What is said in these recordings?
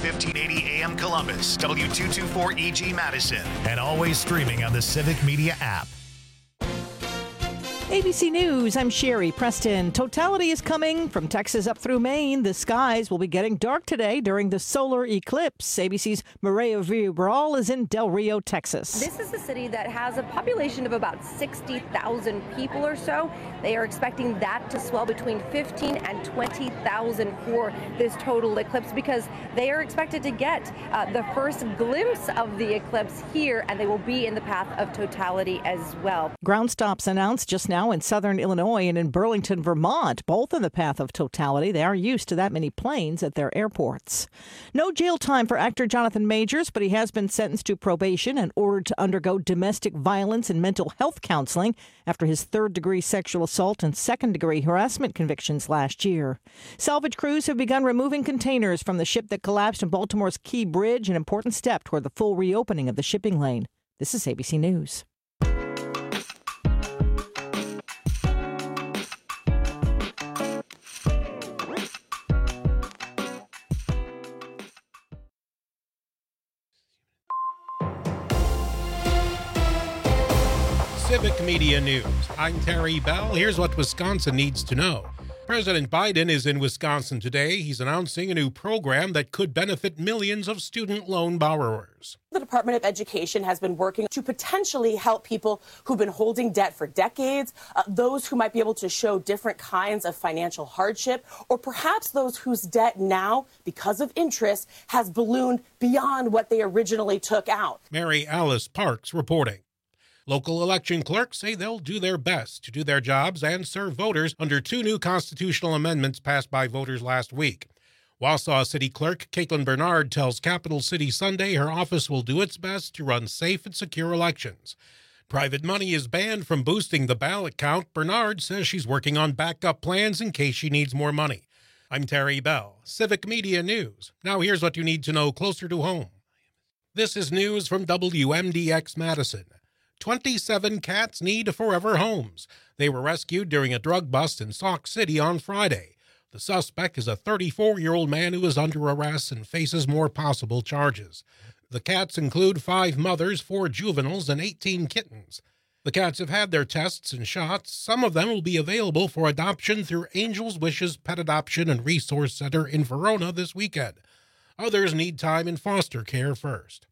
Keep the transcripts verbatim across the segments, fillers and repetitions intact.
fifteen eighty A M Columbus, W two twenty-four E G Madison. And always streaming on the Civic Media app. A B C News, I'm Sherry Preston. Totality is coming from Texas up through Maine. The skies will be getting dark today during the solar eclipse. A B C's Maria Villarreal is in Del Rio, Texas. This is a city that has a population of about sixty thousand people or so. They are expecting that to swell between fifteen and twenty thousand for this total eclipse because they are expected to get uh, the first glimpse of the eclipse here, and they will be in the path of totality as well. Ground stops announced just now in southern Illinois and in Burlington, Vermont, both in the path of totality. They are used to that many planes at their airports. No jail time for actor Jonathan Majors, but he has been sentenced to probation and ordered to undergo domestic violence and mental health counseling after his third-degree sexual assault and second-degree harassment convictions last year. Salvage crews have begun removing containers from the ship that collapsed in Baltimore's Key Bridge, an important step toward the full reopening of the shipping lane. This is A B C News. Civic Media News. I'm Terry Bell. Here's what Wisconsin needs to know. President Biden is in Wisconsin today. He's announcing a new program that could benefit millions of student loan borrowers. The Department of Education has been working to potentially help people who've been holding debt for decades, uh, those who might be able to show different kinds of financial hardship, or perhaps those whose debt now, because of interest, has ballooned beyond what they originally took out. Mary Alice Parks reporting. Local election clerks say they'll do their best to do their jobs and serve voters under two new constitutional amendments passed by voters last week. Wausau City Clerk Caitlin Bernard tells Capital City Sunday her office will do its best to run safe and secure elections. Private money is banned from boosting the ballot count. Bernard says she's working on backup plans in case she needs more money. I'm Terry Bell, Civic Media News. Now here's what you need to know closer to home. This is news from W M D X Madison. twenty-seven cats need forever homes. They were rescued during a drug bust in Sauk City on Friday. The suspect is a thirty-four-year-old man who is under arrest and faces more possible charges. The cats include five mothers, four juveniles, and eighteen kittens. The cats have had their tests and shots. Some of them will be available for adoption through Angel's Wishes Pet Adoption and Resource Center in Verona this weekend. Others need time in foster care first.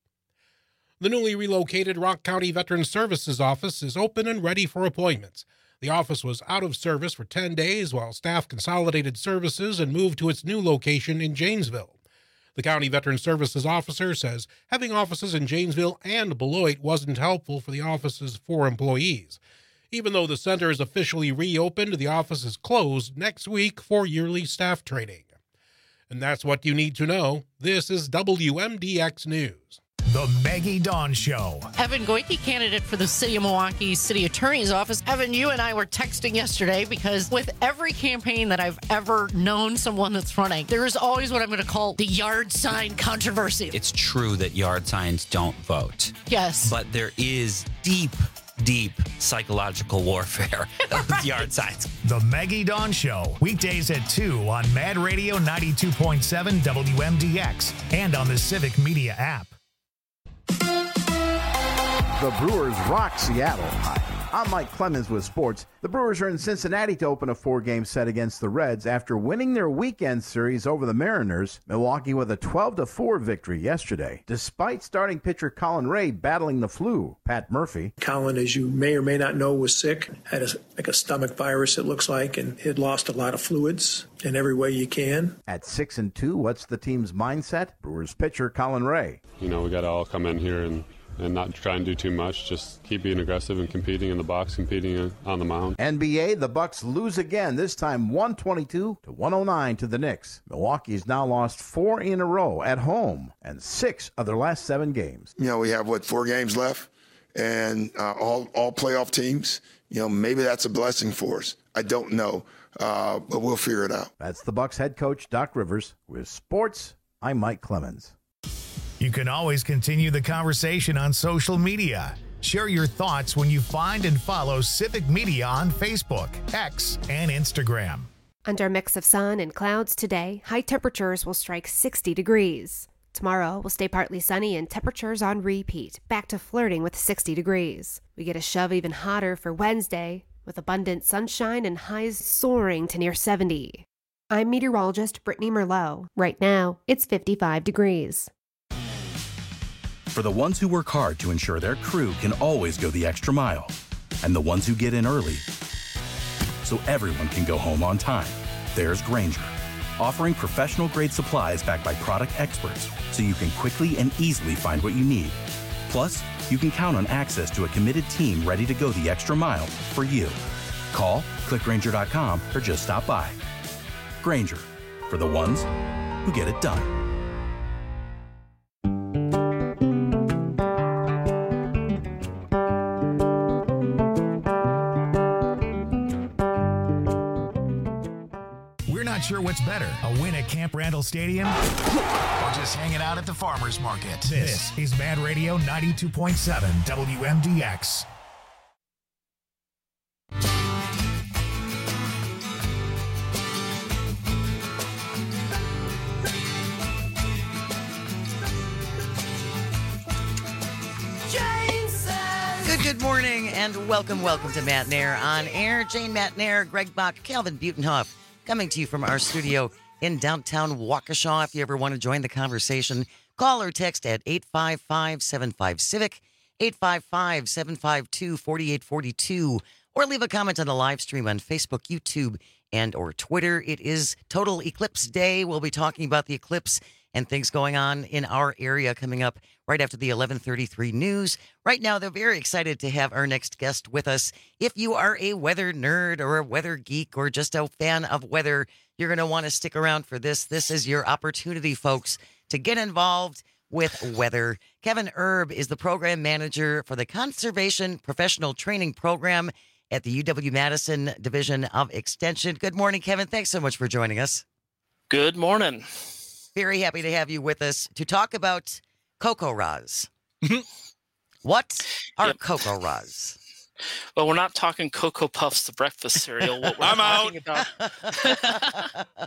The newly relocated Rock County Veterans Services Office is open and ready for appointments. The office was out of service for ten days while staff consolidated services and moved to its new location in Janesville. The County Veterans Services officer says having offices in Janesville and Beloit wasn't helpful for the office's four employees. Even though the center is officially reopened, the office is closed next week for yearly staff training. And that's what you need to know. This is W M D X News. The Maggie Dawn Show. Evan Goyke, candidate for the City of Milwaukee City Attorney's Office. Evan, you and I were texting yesterday because with every campaign that I've ever known someone that's running, there is always what I'm going to call the yard sign controversy. It's true that yard signs don't vote. Yes. But there is deep, deep psychological warfare with right. yard signs. The Maggie Dawn Show. Weekdays at two on Mad Radio ninety-two point seven W M D X and on the Civic Media app. The Brewers rock Seattle. Hi, I'm Mike Clemens with sports. The Brewers are in Cincinnati to open a four-game set against the Reds after winning their weekend series over the Mariners. Milwaukee with a twelve to four victory yesterday, despite starting pitcher Colin Ray battling the flu. Pat Murphy. Colin, as you may or may not know, was sick, had a, like a stomach virus, it looks like, and had lost a lot of fluids in every way you can. At six and two, what's the team's mindset? Brewers pitcher Colin Ray. You know, we got to all come in here and and not try and do too much. Just keep being aggressive and competing in the box, competing on the mound. N B A, the Bucks lose again, this time one twenty-two to one oh nine to the Knicks. Milwaukee's now lost four in a row at home and six of their last seven games. You know, we have, what, four games left? And uh, all, all playoff teams, you know, maybe that's a blessing for us. I don't know, uh, but we'll figure it out. That's the Bucks head coach, Doc Rivers. With sports, I'm Mike Clemens. You can always continue the conversation on social media. Share your thoughts when you find and follow Civic Media on Facebook, X, and Instagram. Under a mix of sun and clouds today, high temperatures will strike sixty degrees. Tomorrow will stay partly sunny and temperatures on repeat, back to flirting with sixty degrees. We get a shove even hotter for Wednesday, with abundant sunshine and highs soaring to near seventy. I'm meteorologist Brittany Merlot. Right now, it's fifty-five degrees. For the ones who work hard to ensure their crew can always go the extra mile, and the ones who get in early so everyone can go home on time, there's Grainger, offering professional-grade supplies backed by product experts so you can quickly and easily find what you need. Plus, you can count on access to a committed team ready to go the extra mile for you. Call, click Grainger dot com, or just stop by. Grainger, for the ones who get it done. We're not sure what's better, a win at Camp Randall Stadium or just hanging out at the farmer's market. This is Mad Radio ninety-two point seven W M D X. Good, good morning, and welcome, welcome to Matt Nair on air. Jane Matt Nair, Greg Bach, Calvin Butenhoff, coming to you from our studio in downtown Waukesha. If you ever want to join the conversation, call or text at eight five five, seven five, CIVIC, eight five five, seven five two, four eight four two, or leave a comment on the live stream on Facebook, YouTube, and or Twitter. It is Total Eclipse Day. We'll be talking about the eclipse and things going on in our area coming up right after the eleven thirty-three news. Right now, they're very excited to have our next guest with us. If you are a weather nerd or a weather geek or just a fan of weather, you're going to want to stick around for this. This is your opportunity, folks, to get involved with weather. Kevin Erb is the program manager for the Conservation Professional Training Program at the U W-Madison Division of Extension. Good morning, Kevin. Thanks so much for joining us. Good morning. Very happy to have you with us to talk about CoCoRaHs. What are yep. CoCoRaHs? Well, we're not talking Cocoa Puffs, the breakfast cereal. What we're I'm talking out. About,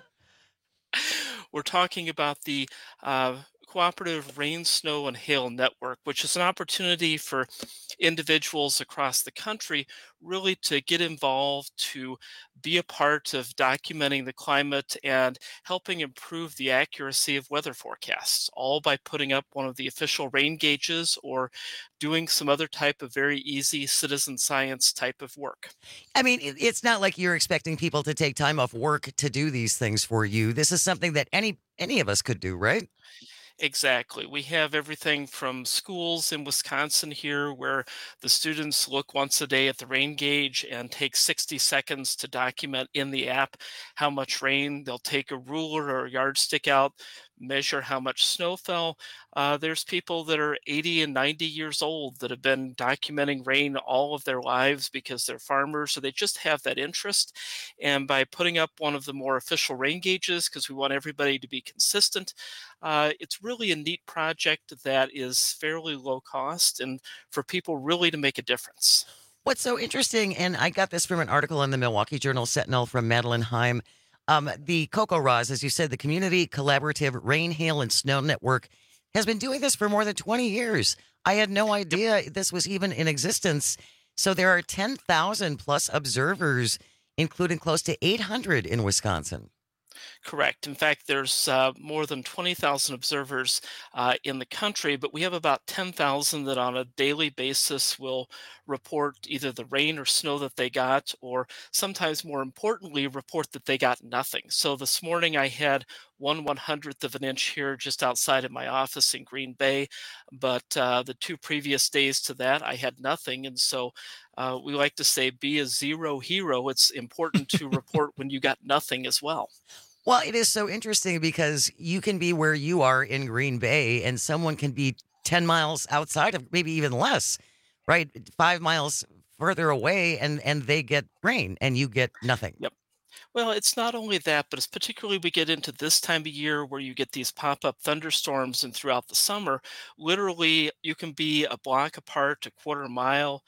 we're talking about the uh, Cooperative Rain, Snow, and Hail Network, which is an opportunity for individuals across the country really to get involved, to be a part of documenting the climate and helping improve the accuracy of weather forecasts, all by putting up one of the official rain gauges or doing some other type of very easy citizen science type of work. I mean, it's not like you're expecting people to take time off work to do these things for you. This is something that any any of us could do, right? Exactly. We have everything from schools in Wisconsin here where the students look once a day at the rain gauge and take sixty seconds to document in the app how much rain. They'll take a ruler or a yardstick out, measure how much snow fell. Uh, there's people that are eighty and ninety years old that have been documenting rain all of their lives because they're farmers, so they just have that interest. And by putting up one of the more official rain gauges, because we want everybody to be consistent, uh, it's really a neat project that is fairly low cost and for people really to make a difference. What's so interesting, and I got this from an article in the Milwaukee Journal Sentinel from Madeline Heim, Um, the CoCoRaHs, as you said, the Community Collaborative Rain, Hail, and Snow Network, has been doing this for more than twenty years. I had no idea this was even in existence. So there are ten thousand plus observers, including close to eight hundred in Wisconsin. Correct. In fact, there's uh, more than twenty thousand observers uh, in the country, but we have about ten thousand that on a daily basis will report either the rain or snow that they got, or sometimes more importantly, report that they got nothing. So this morning I had one one hundredth of an inch here just outside of my office in Green Bay, but uh, the two previous days to that I had nothing. And so uh, we like to say, be a zero hero. It's important to report when you got nothing as well. Well, it is so interesting because you can be where you are in Green Bay and someone can be ten miles outside of, maybe even less, right? Five miles further away and, and they get rain and you get nothing. Yep. Well, it's not only that, but it's particularly we get into this time of year where you get these pop-up thunderstorms, and throughout the summer, literally you can be a block apart, a quarter mile,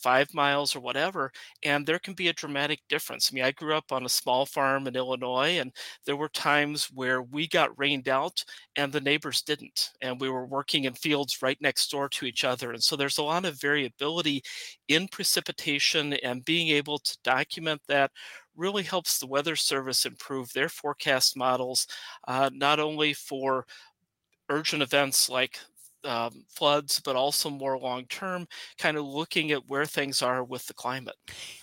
five miles or whatever, and there can be a dramatic difference. I mean, I grew up on a small farm in Illinois, and there were times where we got rained out and the neighbors didn't, and we were working in fields right next door to each other. And so there's a lot of variability in precipitation, and being able to document that really helps the Weather Service improve their forecast models, uh, not only for urgent events like um, floods, but also more long term, kind of looking at where things are with the climate.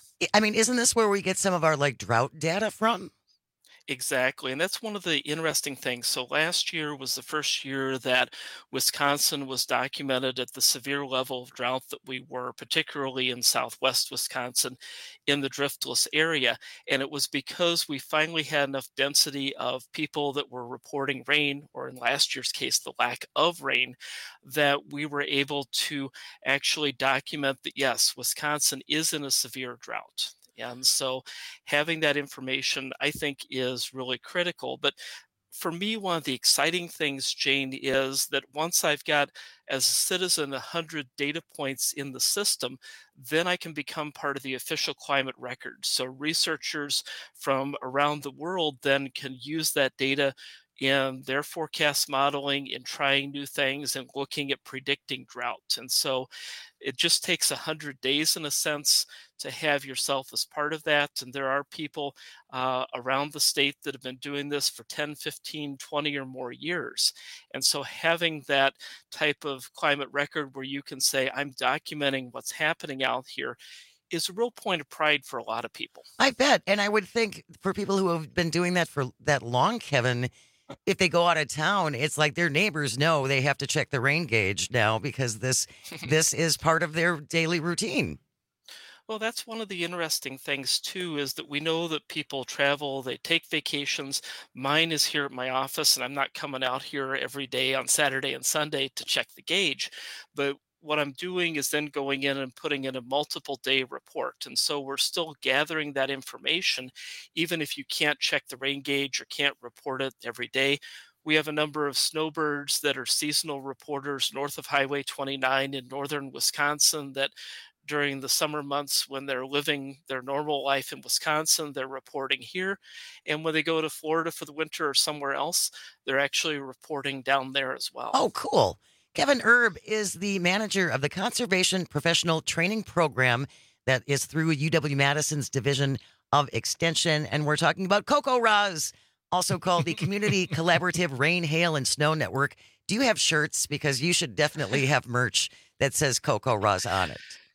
I mean, isn't this where we get some of our like drought data from? Exactly. And that's one of the interesting things. So last year was the first year that Wisconsin was documented at the severe level of drought that we were, particularly in southwest Wisconsin in the driftless area. And it was because we finally had enough density of people that were reporting rain, or in last year's case, the lack of rain, that we were able to actually document that, yes, Wisconsin is in a severe drought. And so having that information, I think, is really critical. But for me, one of the exciting things, Jane, is that once I've got, as a citizen, one hundred data points in the system, then I can become part of the official climate record. So researchers from around the world then can use that data in their forecast modeling, in trying new things and looking at predicting drought. And so it just takes one hundred days, in a sense, to have yourself as part of that. And there are people uh, around the state that have been doing this for ten, fifteen, twenty or more years. And so having that type of climate record where you can say, I'm documenting what's happening out here, is a real point of pride for a lot of people. I bet. And I would think for people who have been doing that for that long, Kevin, if they go out of town, it's like their neighbors know they have to check the rain gauge now because this this is part of their daily routine. Well, that's one of the interesting things, too, is that we know that people travel, they take vacations. Mine is here at my office, and I'm not coming out here every day on Saturday and Sunday to check the gauge. But what I'm doing is then going in and putting in a multiple day report. And so we're still gathering that information, even if you can't check the rain gauge or can't report it every day. We have a number of snowbirds that are seasonal reporters north of Highway twenty-nine in northern Wisconsin that during the summer months when they're living their normal life in Wisconsin, they're reporting here. And when they go to Florida for the winter or somewhere else, they're actually reporting down there as well. Oh, cool. Kevin Erb is the manager of the Conservation Professional Training Program that is through U W-Madison's Division of Extension. And we're talking about CoCoRaHS, also called the Community Collaborative Rain, Hail, and Snow Network. Do you have shirts? Because you should definitely have merch that says CoCoRaHS on it.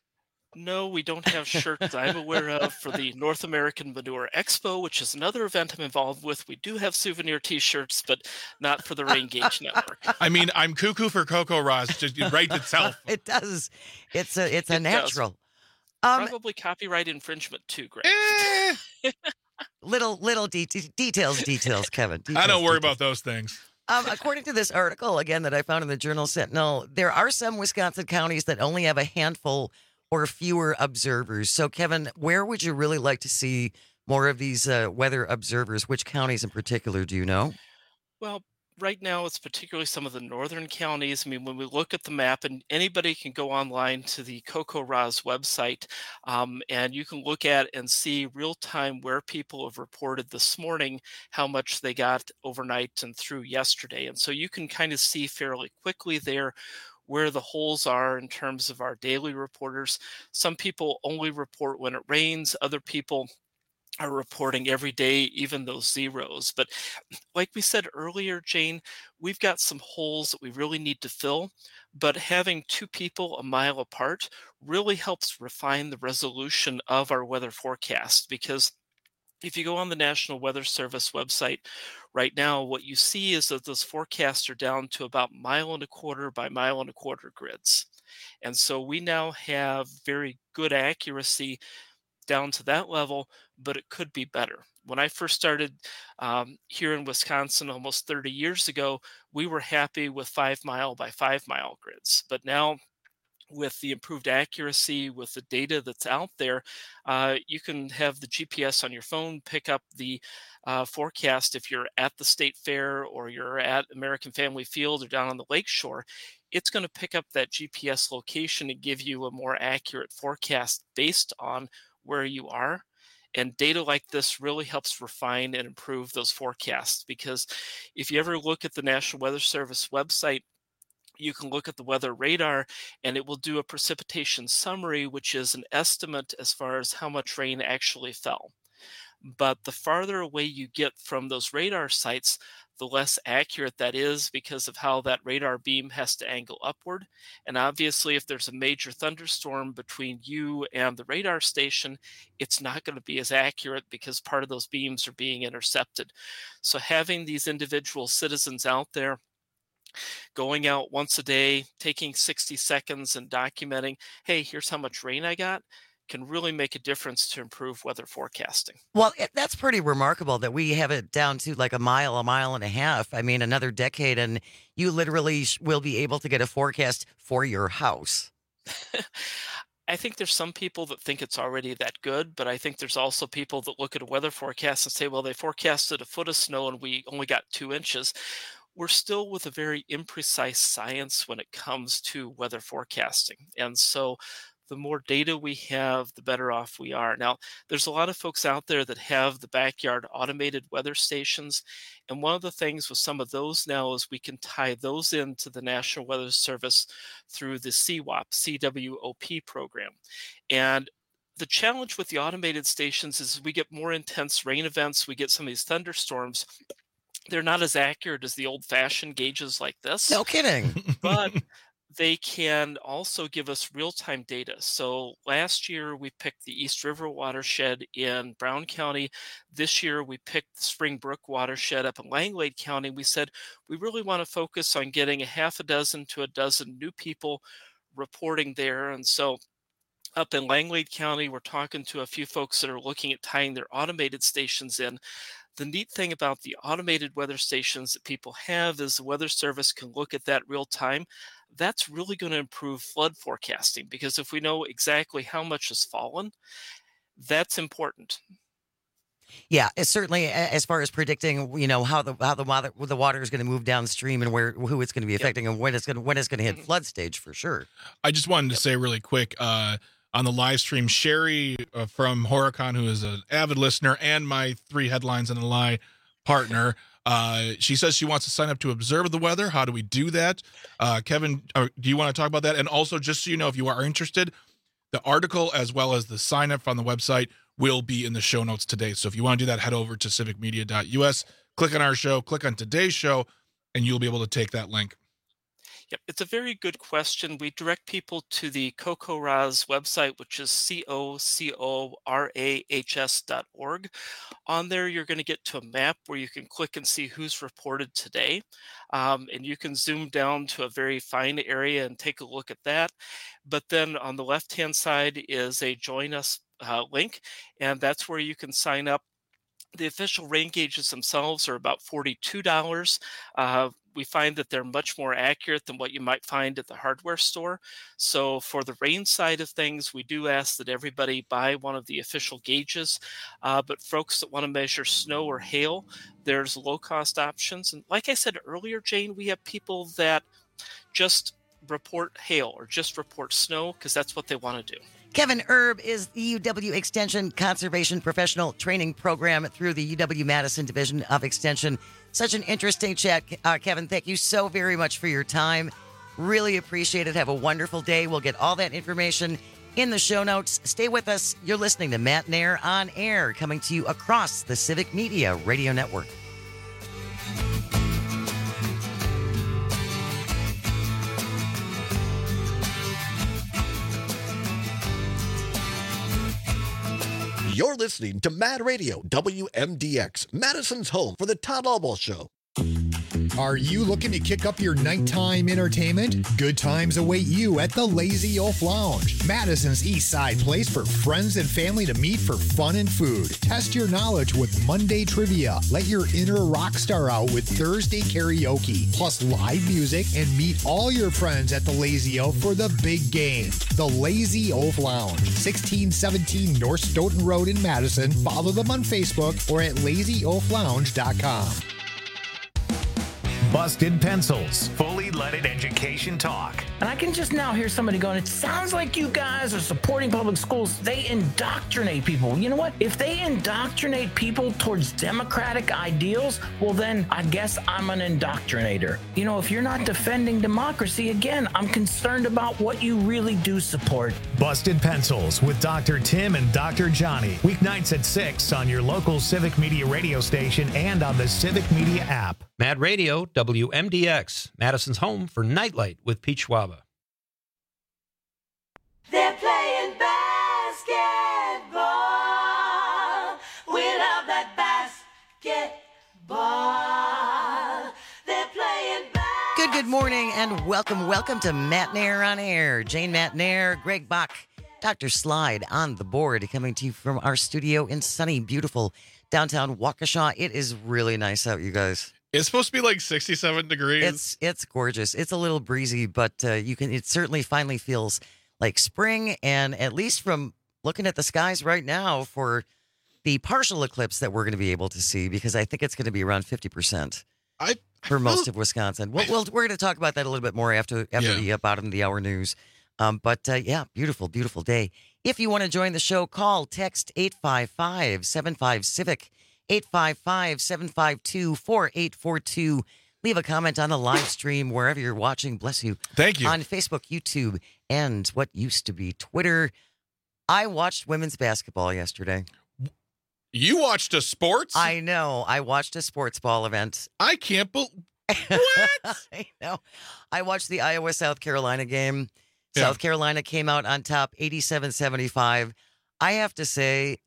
No, we don't have shirts I'm aware of for the North American Manure Expo, which is another event I'm involved with. We do have souvenir T-shirts, but not for the Rain Gauge Network. I mean, I'm cuckoo for CoCoRaHS. Just it writes itself. It does. It's a it's a It natural. Um, Probably copyright infringement too, Greg. Eh. little little de- details, details, Kevin. Details, I don't worry details. about those things. Um, according to this article, again, that I found in the Journal Sentinel, there are some Wisconsin counties that only have a handful or fewer observers. So, Kevin, where would you really like to see more of these uh, weather observers? Which counties in particular do you know? Well, right now it's particularly some of the northern counties. I mean, when we look at the map, and anybody can go online to the CoCoRaHS website, um, and you can look at and see real time where people have reported this morning how much they got overnight and through yesterday. And so you can kind of see fairly quickly there where the holes are in terms of our daily reporters. Some people only report when it rains. Other people are reporting every day, even those zeros. But like we said earlier, Jane, we've got some holes that we really need to fill. But having two people a mile apart really helps refine the resolution of our weather forecast, because if you go on the National Weather Service website right now, what you see is that those forecasts are down to about mile and a quarter by mile and a quarter grids. And so we now have very good accuracy down to that level, but it could be better. When I first started um, here in Wisconsin almost thirty years ago, we were happy with five mile by five mile grids. But now, with the improved accuracy, with the data that's out there, uh, you can have the G P S on your phone pick up the uh, forecast if you're at the state fair or you're at American Family Field or down on the lakeshore. it's going to pick up that G P S location and give you a more accurate forecast based on where you are. And data like this really helps refine and improve those forecasts, because if you ever look at the National Weather Service website, you can look at the weather radar and it will do a precipitation summary, which is an estimate as far as how much rain actually fell. But the farther away you get from those radar sites, the less accurate that is, because of how that radar beam has to angle upward. And obviously, if there's a major thunderstorm between you and the radar station, it's not going to be as accurate because part of those beams are being intercepted. So having these individual citizens out there going out once a day, taking sixty seconds and documenting, hey, here's how much rain I got, can really make a difference to improve weather forecasting. Well, it, that's pretty remarkable that we have it down to like a mile, a mile and a half. I mean, another decade, and you literally sh- will be able to get a forecast for your house. I think there's some people that think it's already that good, but I think there's also people that look at a weather forecast and say, well, they forecasted a foot of snow and we only got two inches. We're still with a very imprecise science when it comes to weather forecasting. And so the more data we have, the better off we are. Now, there's a lot of folks out there that have the backyard automated weather stations. And one of the things with some of those now is we can tie those into the National Weather Service through the C WOP, C W O P program. And the challenge with the automated stations is we get more intense rain events. We get some of these thunderstorms. They're not as accurate as the old-fashioned gauges like this. No kidding. But they can also give us real-time data. So last year we picked the East River watershed in Brown County. This year we picked the Spring Brook watershed up in Langlade County. We said we really want to focus on getting a half a dozen to a dozen new people reporting there. And so up in Langlade County, we're talking to a few folks that are looking at tying their automated stations in. The neat thing about the automated weather stations that people have is the Weather Service can look at that real time. That's really going to improve flood forecasting, because if we know exactly how much has fallen, that's important. Yeah, it's certainly as far as predicting, you know, how the how the water the water is going to move downstream and where who it's going to be affecting, yep. and when it's going to, when it's going to hit mm-hmm. flood stage for sure. I just wanted to yep. say really quick uh, on the live stream, Sherry uh, from Horicon, who is an avid listener and my three headlines in the lie partner. Uh, she says she wants to sign up to observe the weather. How do we do that? Uh, Kevin, uh, do you want to talk about that? And also, just so you know, if you are interested, the article as well as the sign up on the website will be in the show notes today. So if you want to do that, head over to civic media dot U S, click on our show, click on today's show, and you'll be able to take that link. Yep, it's a very good question. We direct people to the CoCoRaHS website, which is C O C O R A H S dot org. On there, you're going to get to a map where you can click and see who's reported today. Um, and you can zoom down to a very fine area and take a look at that. But then on the left-hand side is a Join Us uh, link, and that's where you can sign up. The official rain gauges themselves are about forty-two dollars. Uh, we find that they're much more accurate than what you might find at the hardware store. So for the rain side of things, we do ask that everybody buy one of the official gauges. Uh, but folks that want to measure snow or hail, there's low-cost options. And like I said earlier, Jane, we have people that just report hail or just report snow because that's what they want to do. Kevin Erb is the U W Extension Conservation Professional Training Program through the U W-Madison Division of Extension. Such an interesting chat, uh, Kevin. Thank you so very much for your time. Really appreciate it. Have a wonderful day. We'll get all that information in the show notes. Stay with us. You're listening to Matt Nair on Air, coming to you across the Civic Media Radio Network. You're listening to Mad Radio W M D X, Madison's home for the Todd Albaugh Show. Are you looking to kick up your nighttime entertainment? Good times await you at the Lazy Oaf Lounge, Madison's East Side place for friends and family to meet for fun and food. Test your knowledge with Monday trivia. Let your inner rock star out with Thursday karaoke, plus live music, and meet all your friends at the Lazy Oaf for the big game. The Lazy Oaf Lounge, sixteen seventeen North Stoughton Road in Madison. Follow them on Facebook or at lazy oaf lounge dot com. Busted Pencils, fully leaded education Station Talk. And I can just now hear somebody going, it sounds like you guys are supporting public schools. They indoctrinate people. You know what? If they indoctrinate people towards democratic ideals, well, then I guess I'm an indoctrinator. You know, if you're not defending democracy, again, I'm concerned about what you really do support. Busted Pencils with Doctor Tim and Doctor Johnny. Weeknights at six on your local Civic Media radio station and on the Civic Media app. Mad Radio, W M D X, Madison's home for Nightlight with Pete Schwaba. They're playing basketball. We love that basketball. They're playing basketball. Good, good morning, and welcome, welcome to Matt Nair on Air. Jane Matt Nair, Greg Bach, Doctor Slide on the board, coming to you from our studio in sunny, beautiful downtown Waukesha. It is really nice out, you guys. It's supposed to be like sixty-seven degrees. It's it's gorgeous. It's a little breezy, but uh, you can. It certainly finally feels like spring, and at least from looking at the skies right now for the partial eclipse that we're going to be able to see, because I think it's going to be around fifty percent I, for most of Wisconsin. We'll, we'll, we're going to talk about that a little bit more after after Yeah. the uh, bottom of the hour news. Um, but uh, yeah, beautiful, beautiful day. If you want to join the show, call, text eight five five, seven five, CIVIC, eight five five, seven five two, four eight four two. Leave a comment on the live stream wherever you're watching. Bless you. Thank you. On Facebook, YouTube, and what used to be Twitter. I watched women's basketball yesterday. You watched a sports? I know. I watched a sports ball event. I can't believe. What? I know. I watched the Iowa South Carolina game. Yeah. South Carolina came out on top eighty-seven seventy-five. I have to say,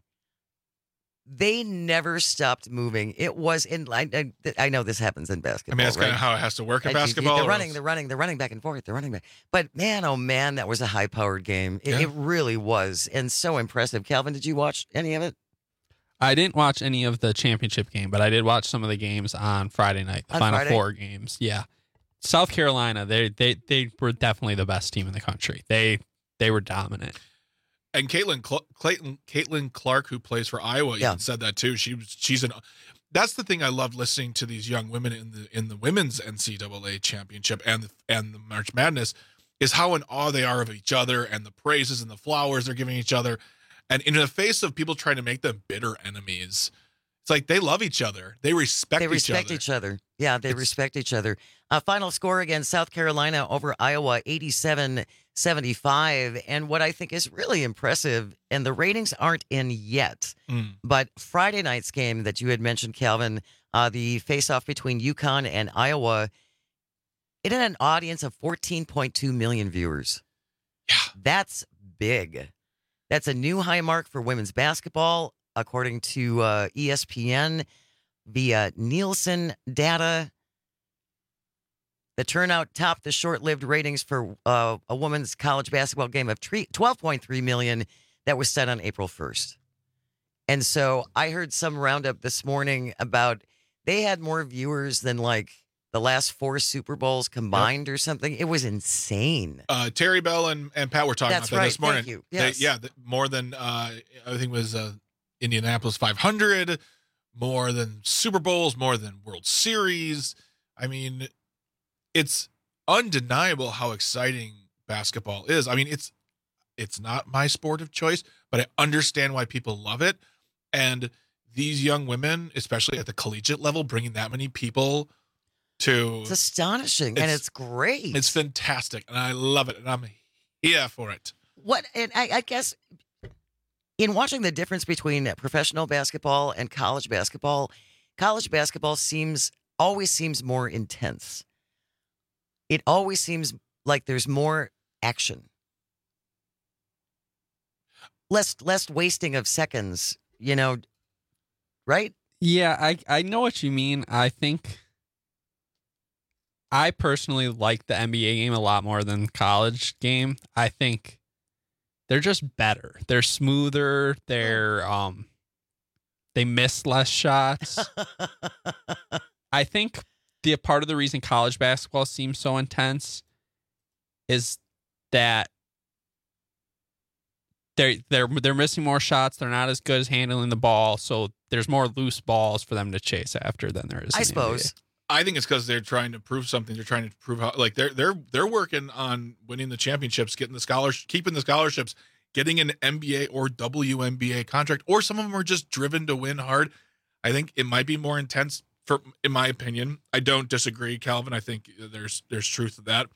they never stopped moving. It was in. I, I, I know this happens in I basketball. mean, that's kind right? of how it has to work in Uh, you- you- basketball. They're or running, else- they're running, they're running back and forth. They're running back. But man, oh man, that was a high-powered game. It, Yeah. it really was, and so impressive. Calvin, did you watch any of it? I didn't watch any of the championship game, but I did watch some of the games on Friday night, the On Final Friday? Four games. Yeah, South Carolina, they they they were definitely the best team in the country. They they were dominant. And Caitlin, Cl- Clayton, Caitlin Clark, who plays for Iowa, Yeah. even said that too. She was, she's an. That's the thing I loved listening to these young women in the in the women's N C double A championship and the, and the March Madness, is how in awe they are of each other and the praises and the flowers they're giving each other, and in the face of people trying to make them bitter enemies, it's like they love each other. They respect. They each respect other. each other. Yeah, they respect each other. Uh, final score again, South Carolina over Iowa, eighty-seven seventy-five. And what I think is really impressive, and the ratings aren't in yet, Mm. but Friday night's game that you had mentioned, Calvin, uh, the face-off between UConn and Iowa, it had an audience of fourteen point two million viewers. Yeah. That's big. That's a new high mark for women's basketball, according to uh, E S P N via Nielsen data. The turnout topped the short-lived ratings for uh, a women's college basketball game of twelve point three million that was set on April first. And so I heard some roundup this morning about they had more viewers than like the last four Super Bowls combined or something. It was insane. Uh, Terry Bell and, and Pat were talking That's about that right. this morning. Thank you. They- Yes. yeah, th- more than uh, I think it was uh, Indianapolis five hundred, more than Super Bowls, more than World Series. I mean, it's undeniable how exciting basketball is. I mean, it's it's not my sport of choice, but I understand why people love it. And these young women, especially at the collegiate level, bringing that many people to It's astonishing, and it's great. It's fantastic, and I love it, and I'm here for it. What, and I, I guess in watching the difference between professional basketball and college basketball, college basketball seems always seems more intense. It always seems like there's more action, less less wasting of seconds. You know, right? Yeah, I I know what you mean. I think I personally like the N B A game a lot more than college game. I think they're just better. They're smoother. They're um they miss less shots. I think the part of the reason college basketball seems so intense is that they're they're they're missing more shots. They're not as good as handling the ball, so there's more loose balls for them to chase after than there is. I in the N B A. suppose. I think it's because they're trying to prove something. They're trying to prove how, like they're they're they're working on winning the championships, getting the scholars, keeping the scholarships, getting an N B A or W N B A contract, or some of them are just driven to win hard. I think it might be more intense, for in my opinion. I don't disagree, Calvin. I think there's there's truth to that,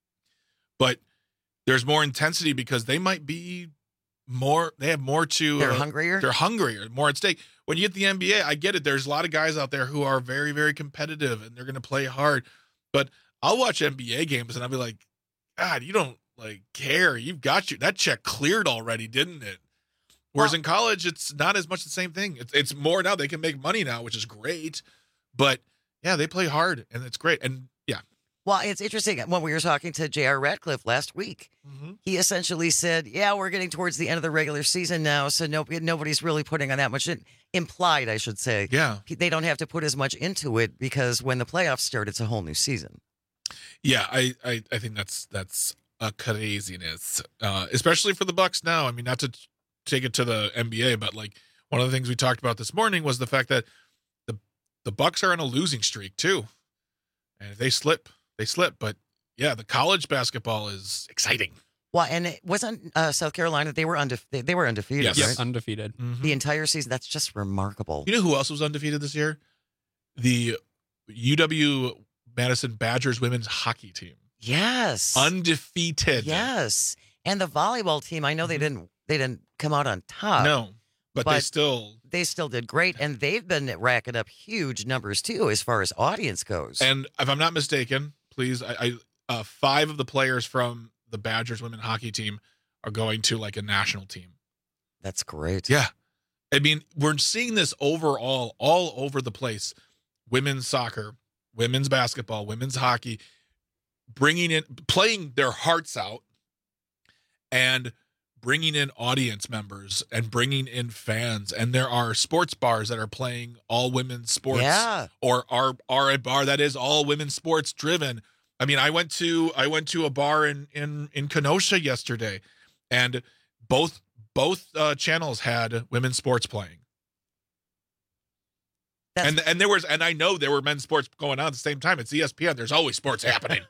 but there's more intensity because they might be more. They have more to. They're uh, hungrier. They're hungrier, more at stake. When you get the N B A, I get it. There's a lot of guys out there who are very, very competitive and they're going to play hard. But I'll watch N B A games and I'll be like, God, you don't like care. You've got you. That check cleared already, didn't it? Whereas well, in college, it's not as much the same thing. It's it's more now. They can make money now, which is great. But yeah, they play hard and it's great. And yeah. Well, it's interesting. When we were talking to J R. Ratcliffe last week, mm-hmm. he essentially said, yeah, we're getting towards the end of the regular season now, so no, nobody's really putting on that much in, implied, I should say. Yeah. They don't have to put as much into it because when the playoffs start, it's a whole new season. Yeah, I, I, I think that's that's a craziness, uh, especially for the Bucks now. I mean, not to take it to the N B A, but like one of the things we talked about this morning was the fact that the the Bucks are on a losing streak too. And if they slip, they slip. But yeah, the college basketball is exciting. Well, and it wasn't uh, South Carolina. They were undefe- they, they were undefeated, yes. right? Undefeated. Mm-hmm. The entire season. That's just remarkable. You know who else was undefeated this year? The U W Madison Badgers women's hockey team. Yes. Undefeated. Yes. And the volleyball team, I know they didn't they didn't come out on top. No, but, but they still they still did great, and they've been racking up huge numbers too as far as audience goes. And if I'm not mistaken, please, I, I uh, five of the players from the Badgers women's hockey team are going to like a national team. That's great. Yeah. I mean, we're seeing this overall, all over the place. Women's soccer, women's basketball, women's hockey, bringing in, playing their hearts out and bringing in audience members and bringing in fans. And there are sports bars that are playing all women's sports, yeah. or are, are a bar that is all women's sports driven. I mean, I went to I went to a bar in in, in Kenosha yesterday, and both both uh, channels had women's sports playing. That's... And and there was and I know there were men's sports going on at the same time. It's E S P N. There's always sports happening.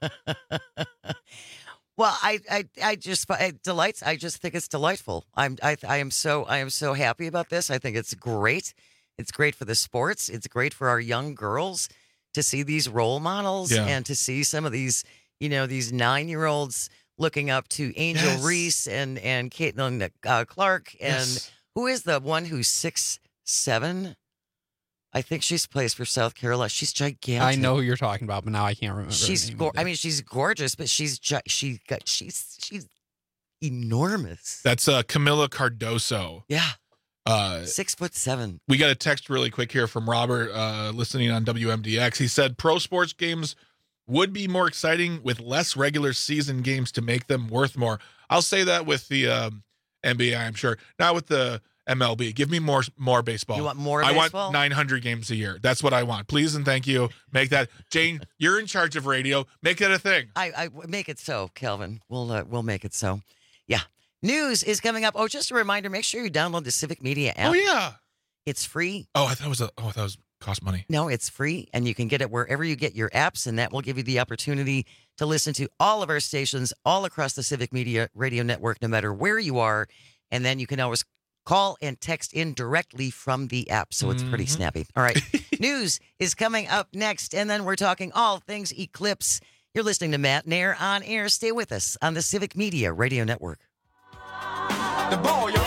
Well, I, I, I just it delights. I just think it's delightful. I'm, I, I am so, I am so happy about this. I think it's great. It's great for the sports. It's great for our young girls to see these role models yeah. and to see some of these, you know, these nine-year-olds looking up to Angel yes. Reese and and Caitlin uh, Clark and yes. who is the one who's six seven? I think she's plays for South Carolina. She's gigantic. I know who you're talking about, but now I can't remember. She's, go- I mean, she's gorgeous, but she's gi- she got she's she's enormous. That's uh, Camila Cardoso. Yeah, uh, six foot seven. We got a text really quick here from Robert, uh, listening on W M D X. He said pro sports games would be more exciting with less regular season games to make them worth more. I'll say that with the um, N B A, I'm sure. Not with the M L B. Give me more more baseball. You want more I baseball? want nine hundred games a year. That's what I want. Please and thank you. Make that. Jane, you're in charge of radio. Make that a thing. I, I make it so, Kelvin. We'll uh, we'll make it so. Yeah. News is coming up. Oh, just a reminder, make sure you download the Civic Media app. Oh, yeah. It's free. Oh, I thought it was a, oh, I thought it was cost money. No, it's free, and you can get it wherever you get your apps, and that will give you the opportunity to listen to all of our stations all across the Civic Media radio network, no matter where you are. And then you can always call and text in directly from the app, so it's pretty Mm-hmm. snappy. All right. News is coming up next, and then we're talking all things Eclipse. You're listening to Matt Nair on air. Stay with us on the Civic Media Radio Network. The ball, y'all.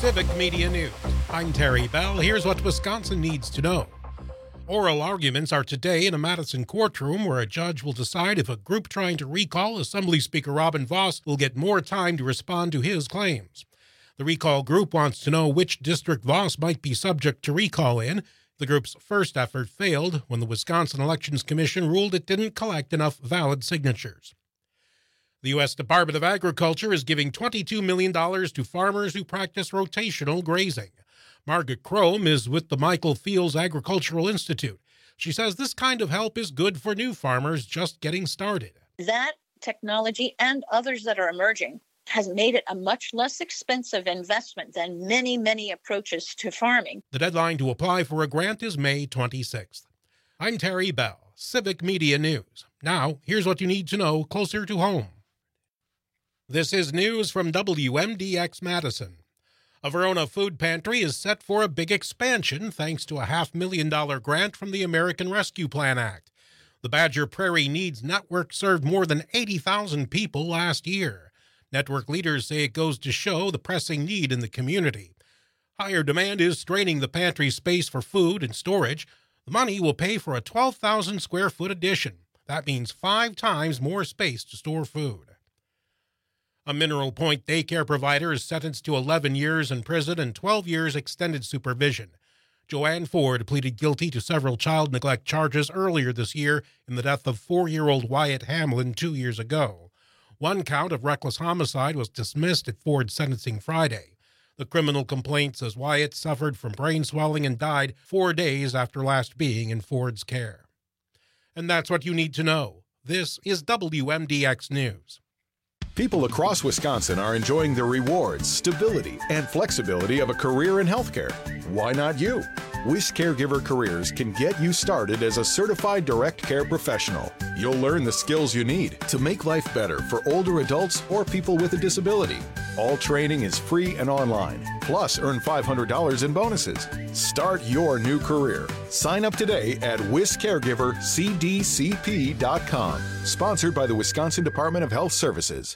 Civic Media News. I'm Terry Bell. Here's what Wisconsin needs to know. Oral arguments are today in a Madison courtroom where a judge will decide if a group trying to recall Assembly Speaker Robin Vos will get more time to respond to his claims. The recall group wants to know which district Vos might be subject to recall in. The group's first effort failed when the Wisconsin Elections Commission ruled it didn't collect enough valid signatures. The U S Department of Agriculture is giving twenty-two million dollars to farmers who practice rotational grazing. Margaret Crome is with the Michael Fields Agricultural Institute. She says this kind of help is good for new farmers just getting started. That technology and others that are emerging has made it a much less expensive investment than many, many approaches to farming. The deadline to apply for a grant is May twenty-sixth. I'm Terry Bell, Civic Media News. Now, here's what you need to know closer to home. This is news from W M D X Madison. A Verona food pantry is set for a big expansion thanks to a half million dollar grant from the American Rescue Plan Act. The Badger Prairie Needs Network served more than eighty thousand people last year. Network leaders say it goes to show the pressing need in the community. Higher demand is straining the pantry space for food and storage. The money will pay for a twelve thousand square foot addition. That means five times more space to store food. A Mineral Point daycare provider is sentenced to eleven years in prison and twelve years extended supervision. Joanne Ford pleaded guilty to several child neglect charges earlier this year in the death of four-year-old Wyatt Hamlin two years ago. One count of reckless homicide was dismissed at Ford's sentencing Friday. The criminal complaint says Wyatt suffered from brain swelling and died four days after last being in Ford's care. And that's what you need to know. This is W M D X News. People across Wisconsin are enjoying the rewards, stability, and flexibility of a career in healthcare. Why not you? Wish Caregiver Careers can get you started as a certified direct care professional. You'll learn the skills you need to make life better for older adults or people with a disability. All training is free and online. Plus, earn five hundred dollars in bonuses. Start your new career. Sign up today at wish caregiver c d c p dot com. Sponsored by the Wisconsin Department of Health Services.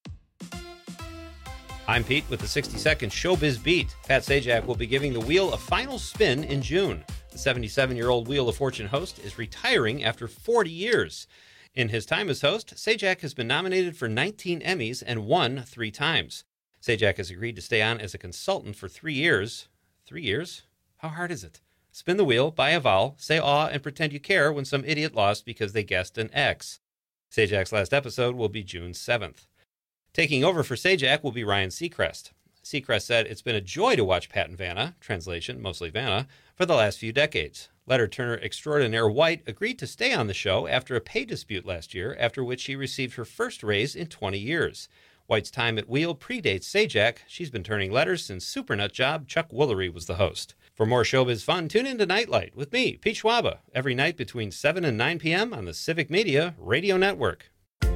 I'm Pete with the sixty second Showbiz Beat. Pat Sajak will be giving the wheel a final spin in June. The seventy-seven-year-old Wheel of Fortune host is retiring after forty years. In his time as host, Sajak has been nominated for nineteen Emmys and won three times. Sajak has agreed to stay on as a consultant for three years. Three years? How hard is it? Spin the wheel, buy a vowel, say aw, and pretend you care when some idiot lost because they guessed an X. Sajak's last episode will be June seventh. Taking over for Sajak will be Ryan Seacrest. Seacrest said, "It's been a joy to watch Pat and Vanna," translation, mostly Vanna, for the last few decades. Letter-turner extraordinaire White agreed to stay on the show after a pay dispute last year, after which she received her first raise in twenty years. White's time at Wheel predates Sajak. She's been turning letters since Super Nut Job Chuck Woolery was the host. For more showbiz fun, tune in to Nightlight with me, Pete Schwaba, every night between seven and nine p.m. on the Civic Media Radio Network.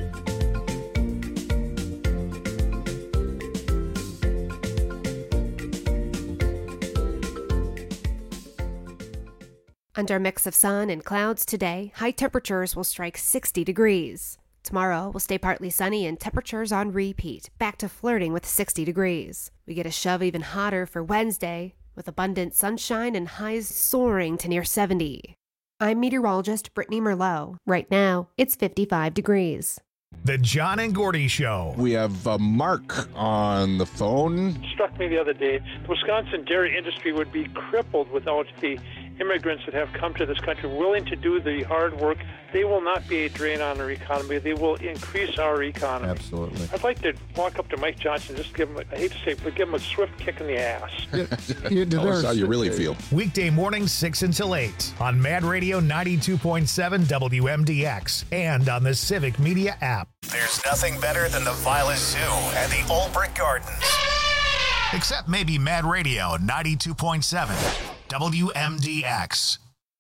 Under a mix of sun and clouds today, high temperatures will strike sixty degrees. Tomorrow will stay partly sunny and temperatures on repeat, back to flirting with sixty degrees. We get a shove even hotter for Wednesday, with abundant sunshine and highs soaring to near seventy. I'm meteorologist Brittany Merlot. Right now, it's fifty-five degrees. The John and Gordy Show. We have uh, Mark on the phone. It struck me the other day, the Wisconsin dairy industry would be crippled without the immigrants that have come to this country willing to do the hard work. They will not be a drain on our economy. They will increase our economy. Absolutely. I'd like to walk up to Mike Johnson, just give him, I hate to say it, but give him a swift kick in the ass. You Tell us how you really feel. Weekday mornings six until eight on Mad Radio ninety-two point seven W M D X and on the Civic Media app. There's nothing better than the Violet Zoo and the Old Brick Gardens. Except maybe Mad Radio ninety-two point seven W M D X.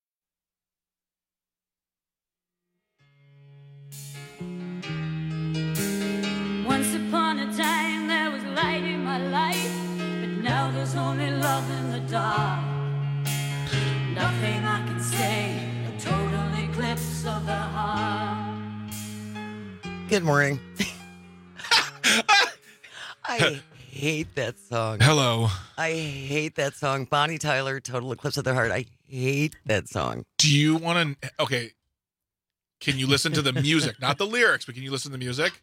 Once upon a time there was light in my life, but now there's only love in the dark. Nothing I can say, a total eclipse of the heart. Good morning. I hate that song. Hello. I hate that song. Bonnie Tyler, Total Eclipse of the Heart. I hate that song. Do you want to? Okay. Can you listen to the music? Not the lyrics, but can you listen to the music?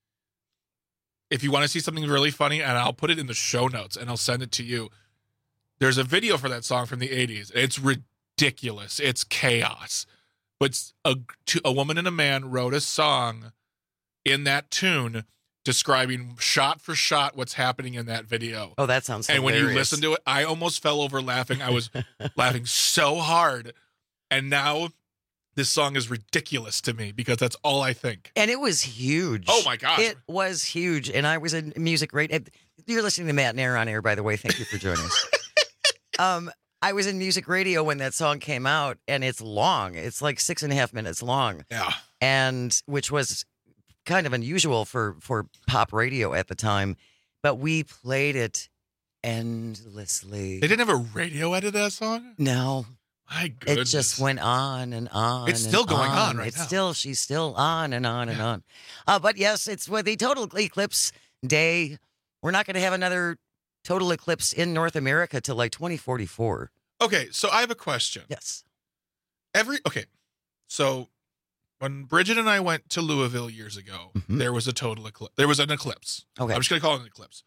If you want to see something really funny, and I'll put it in the show notes and I'll send it to you. There's a video for that song from the eighties. It's ridiculous. It's chaos. But a, a woman and a man wrote a song in that tune describing shot for shot what's happening in that video. Oh, that sounds And hilarious. when you listen to it, I almost fell over laughing. I was laughing so hard. And now this song is ridiculous to me because that's all I think. And it was huge. Oh, my gosh. It was huge. And I was in music radio. You're listening to Matt and Air on air, by the way. Thank you for joining us. um, I was in music radio when that song came out, and it's long. It's like six and a half minutes long. Yeah. And which was kind of unusual for, for pop radio at the time. But we played it endlessly. They didn't have a radio edit of that song? No. My goodness. It just went on and on. It's still and going on. on right it's now. Still, she's still on and on and on. Uh, but yes, it's with the total eclipse day. We're not going to have another total eclipse in North America till like twenty forty-four. Okay, so I have a question. Yes. Every okay, so when Bridget and I went to Louisville years ago, mm-hmm. there was a total eclipse. There was an eclipse. Okay. I'm just going to call it an eclipse.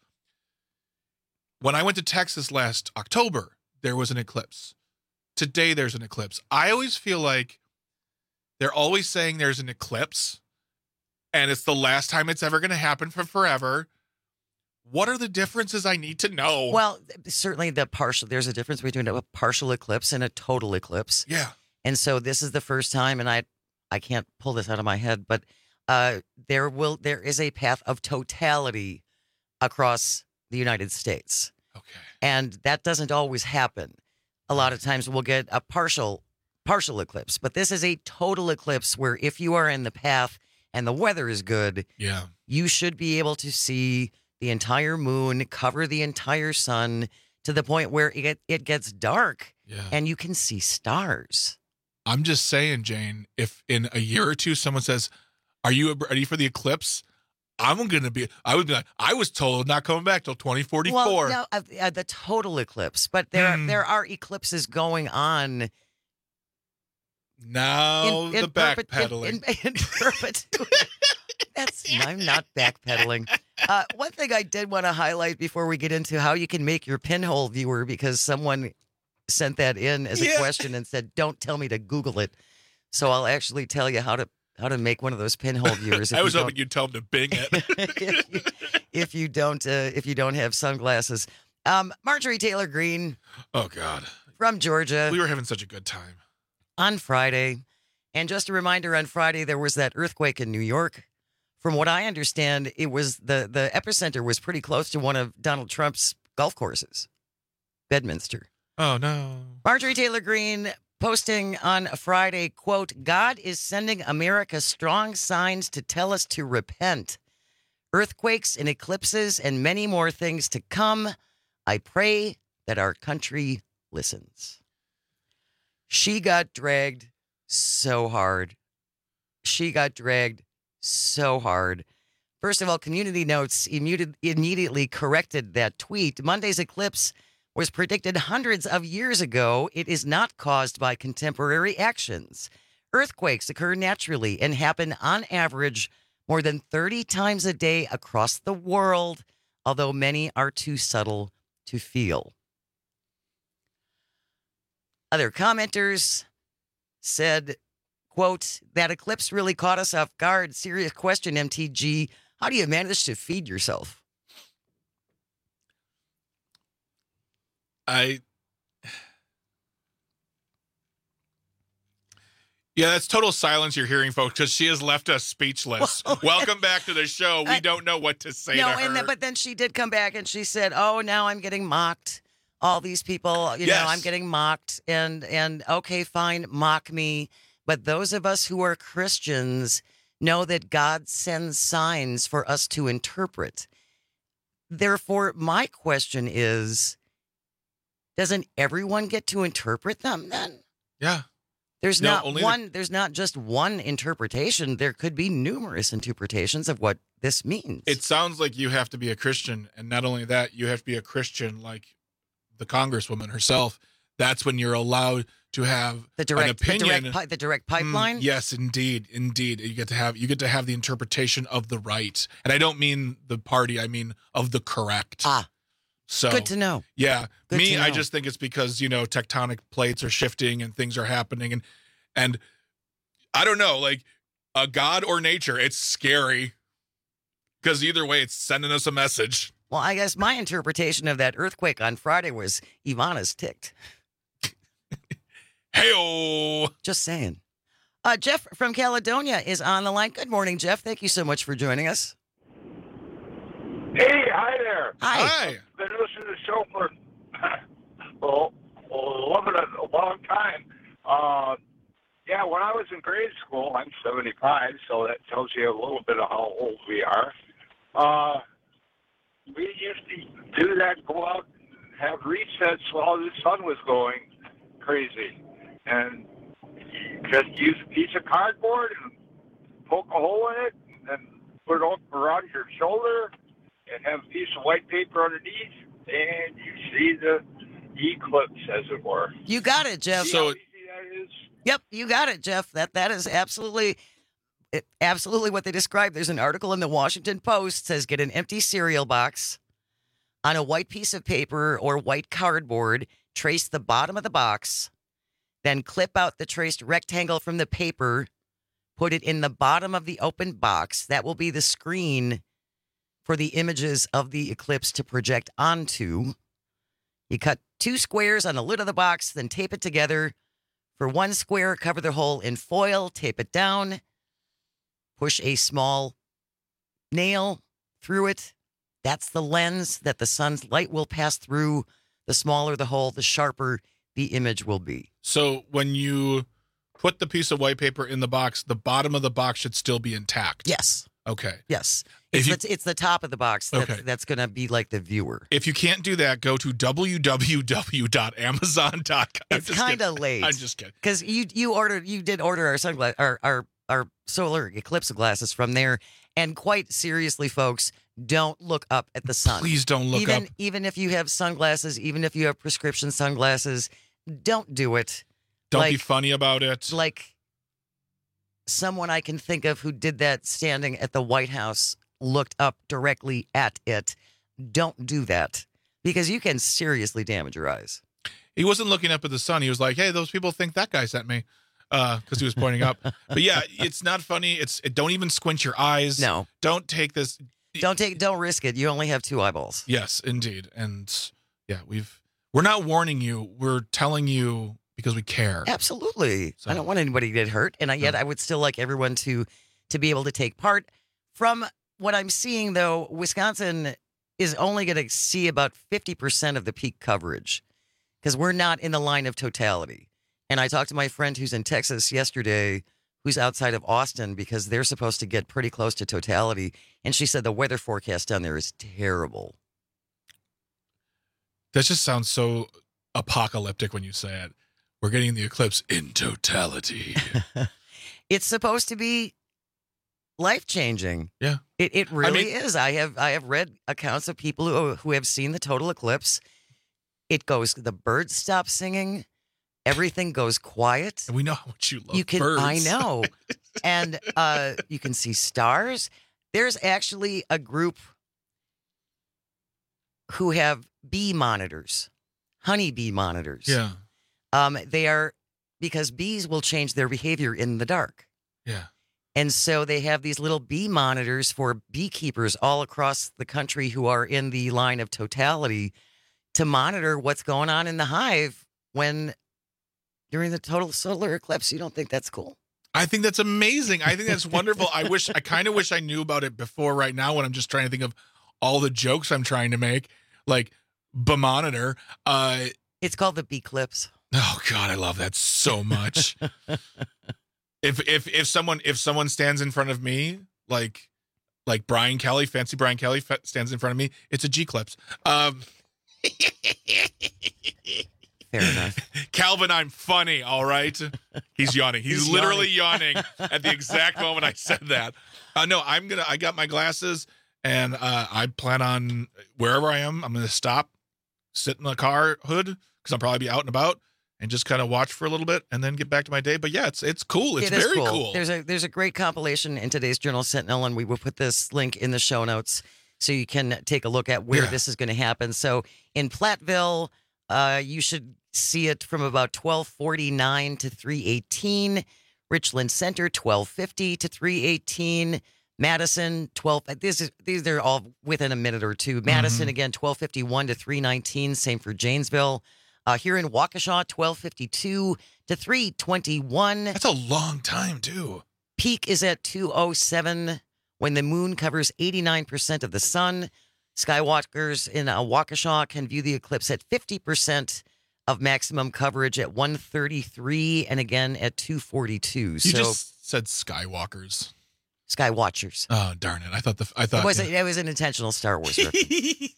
When I went to Texas last October, there was an eclipse. Today, there's an eclipse. I always feel like they're always saying there's an eclipse, and it's the last time it's ever going to happen for forever. What are the differences I need to know? Well, certainly the partial. There's a difference between a partial eclipse and a total eclipse. Yeah. And so this is the first time, and I, I can't pull this out of my head, but uh, there will there is a path of totality across the United States. Okay. And that doesn't always happen. A lot of times we'll get a partial partial eclipse, but this is a total eclipse where if you are in the path and the weather is good, yeah, you should be able to see the entire moon, cover the entire sun to the point where it it gets dark yeah. and you can see stars. I'm just saying, Jane, if in a year or two someone says, "Are you ready for the eclipse?" I'm going to be, I would be like, I was told not coming back till twenty forty-four. Well, no, uh, uh, the total eclipse, but there Hmm. there are eclipses going on. Now in, in the perpet- backpedaling. In, in, in perpetuity. That's, I'm not backpedaling. Uh, one thing I did want to highlight before we get into how you can make your pinhole viewer, because someone sent that in as a Yeah. question and said, don't tell me to Google it. So I'll actually tell you how to how to make one of those pinhole viewers. If I was you hoping you'd tell them to Bing it. if, you, if you don't, uh, if you don't have sunglasses, um, Marjorie Taylor Greene. Oh God, from Georgia. We were having such a good time on Friday, and just a reminder: on Friday there was that earthquake in New York. From what I understand, it was the the epicenter was pretty close to one of Donald Trump's golf courses, Bedminster. Oh no, Marjorie Taylor Greene. Posting on Friday, quote, God is sending America strong signs to tell us to repent. Earthquakes and eclipses and many more things to come. I pray that our country listens. She got dragged so hard. She got dragged so hard. First of all, Community Notes immediately corrected that tweet. Monday's eclipse was predicted hundreds of years ago. It is not caused by contemporary actions. Earthquakes occur naturally and happen on average more than thirty times a day across the world, although many are too subtle to feel. Other commenters said, quote, that eclipse really caught us off guard. Serious question, M T G. How do you manage to feed yourself? I, yeah, that's total silence you're hearing, folks, because she has left us speechless. Well, Welcome back to the show. We I, don't know what to say no, to her. And then, but then she did come back and she said, oh, now I'm getting mocked. All these people, you yes. know, I'm getting mocked. And, and okay, fine, mock me. But those of us who are Christians know that God sends signs for us to interpret. Therefore, my question is, doesn't everyone get to interpret them then? Yeah. There's no, not one, the- there's not just one interpretation. There could be numerous interpretations of what this means. It sounds like you have to be a Christian, and not only that, you have to be a Christian like the Congresswoman herself. That's when you're allowed to have the direct, an opinion. The direct, pi- the direct pipeline? Mm, yes, indeed. Indeed. You get to have you get to have the interpretation of the right. And I don't mean the party, I mean of the correct. Ah. So good to know. Yeah. Good Me, to know. I just think it's because, you know, tectonic plates are shifting and things are happening. And and I don't know, like a God or nature, it's scary. Because either way, it's sending us a message. Well, I guess my interpretation of that earthquake on Friday was Ivana's ticked. Hey-o! Just saying. Uh, Jeff from Caledonia is on the line. Good morning, Jeff. Thank you so much for joining us. Hey, hi there. Hi. Hi. I've been listening to the show for well, loving it a long time. Uh, yeah, when I was in grade school, I'm seventy-five, so that tells you a little bit of how old we are. Uh, we used to do that, go out and have resets while the sun was going crazy. And you just use a piece of cardboard and poke a hole in it and put it around your shoulder and have a piece of white paper underneath, and you see the eclipse, as it were. You got it, Jeff. See how easy that is? Yep, you got it, Jeff. That that is absolutely, it, absolutely what they described. There's an article in the Washington Post says get an empty cereal box on a white piece of paper or white cardboard, trace the bottom of the box, then clip out the traced rectangle from the paper, put it in the bottom of the open box. That will be the screen for the images of the eclipse to project onto. You cut two squares on the lid of the box, then tape it together. For one square, cover the hole in foil, tape it down, push a small nail through it. That's the lens that the sun's light will pass through. The smaller the hole, the sharper the image will be. So when you put the piece of white paper in the box, the bottom of the box should still be intact. Yes. Okay. Yes. If It's, you- the, it's the top of the box that's, Okay. that's going to be like the viewer. If you can't do that, go to w w w dot amazon dot com. It's kind of late. I'm just kidding. Because you you ordered you did order our sunglass our, our our solar eclipse glasses from there, and quite seriously, folks, don't look up at the sun. Please don't look even, up. Even if you have sunglasses, even if you have prescription sunglasses, don't do it. Don't be Like- funny about it. Like someone I can think of who did that standing at the White House looked up directly at it. Don't do that because you can seriously damage your eyes. He wasn't looking up at the sun. He was like, hey, those people think that guy sent me. Because he was pointing up. But yeah, it's not funny. It's it, don't even squint your eyes. No. Don't take this. Don't take don't risk it. You only have two eyeballs. Yes, indeed. And yeah, we've we're not warning you. We're telling you because we care. Absolutely. So- I don't want anybody to get hurt, and I, yet I would still like everyone to to be able to take part. From what I'm seeing, though, Wisconsin is only going to see about fifty percent of the peak coverage because we're not in the line of totality. And I talked to my friend who's in Texas yesterday, who's outside of Austin, because they're supposed to get pretty close to totality. And she said the weather forecast down there is terrible. That just sounds so apocalyptic when you say it. We're getting the eclipse in totality. It's supposed to be life-changing. Yeah. It it really mean- is. I have I have read accounts of people who who have seen the total eclipse. It goes the birds stop singing, everything goes quiet. And we know how much you love You can birds. I know. And uh you can see stars. There's actually a group who have bee monitors, honeybee monitors. Yeah. Um they are because bees will change their behavior in the dark. Yeah. And so they have these little bee monitors for beekeepers all across the country who are in the line of totality to monitor what's going on in the hive when during the total solar eclipse. You don't think that's cool? I think that's amazing. I think that's wonderful. I wish, I kind of wish I knew about it before right now when I'm just trying to think of all the jokes I'm trying to make. Like, Bemonitor. Uh, It's called the bee clips. oh, God, I love that so much. if if if someone if someone stands in front of me, like like Brian Kelly, fancy Brian Kelly fa- stands in front of me, it's a G-Clips. Um, Fair enough. Calvin, I'm funny, all right? He's yawning. He's, He's literally yawning. at the exact moment I said that. Uh, no, I'm gonna. I got my glasses, and uh, I plan on wherever I am. I'm gonna stop, sit in the car hood because I'll probably be out and about, and just kind of watch for a little bit, and then get back to my day. But yeah, it's it's cool. It's it is very cool. cool. There's a there's a great compilation in today's Journal Sentinel, and we will put this link in the show notes so you can take a look at where Yeah. this is going to happen. So in Platteville, uh, you should see it from about twelve forty-nine to three eighteen. Richland Center, twelve fifty to three eighteen. Madison, twelve. This is these are all within a minute or two. Madison Mhm. again, twelve fifty-one to three nineteen. Same for Janesville. Uh, here in Waukesha, twelve fifty-two to three twenty-one. That's a long time too. Peak is at two oh seven when the moon covers eighty-nine percent of the sun. Skywalkers in uh, Waukesha can view the eclipse at fifty percent of maximum coverage at one thirty-three and again at two forty-two. You So just said Skywalkers. Skywatchers. Oh darn it! I thought the I thought It was, yeah. it was an intentional Star Wars reference.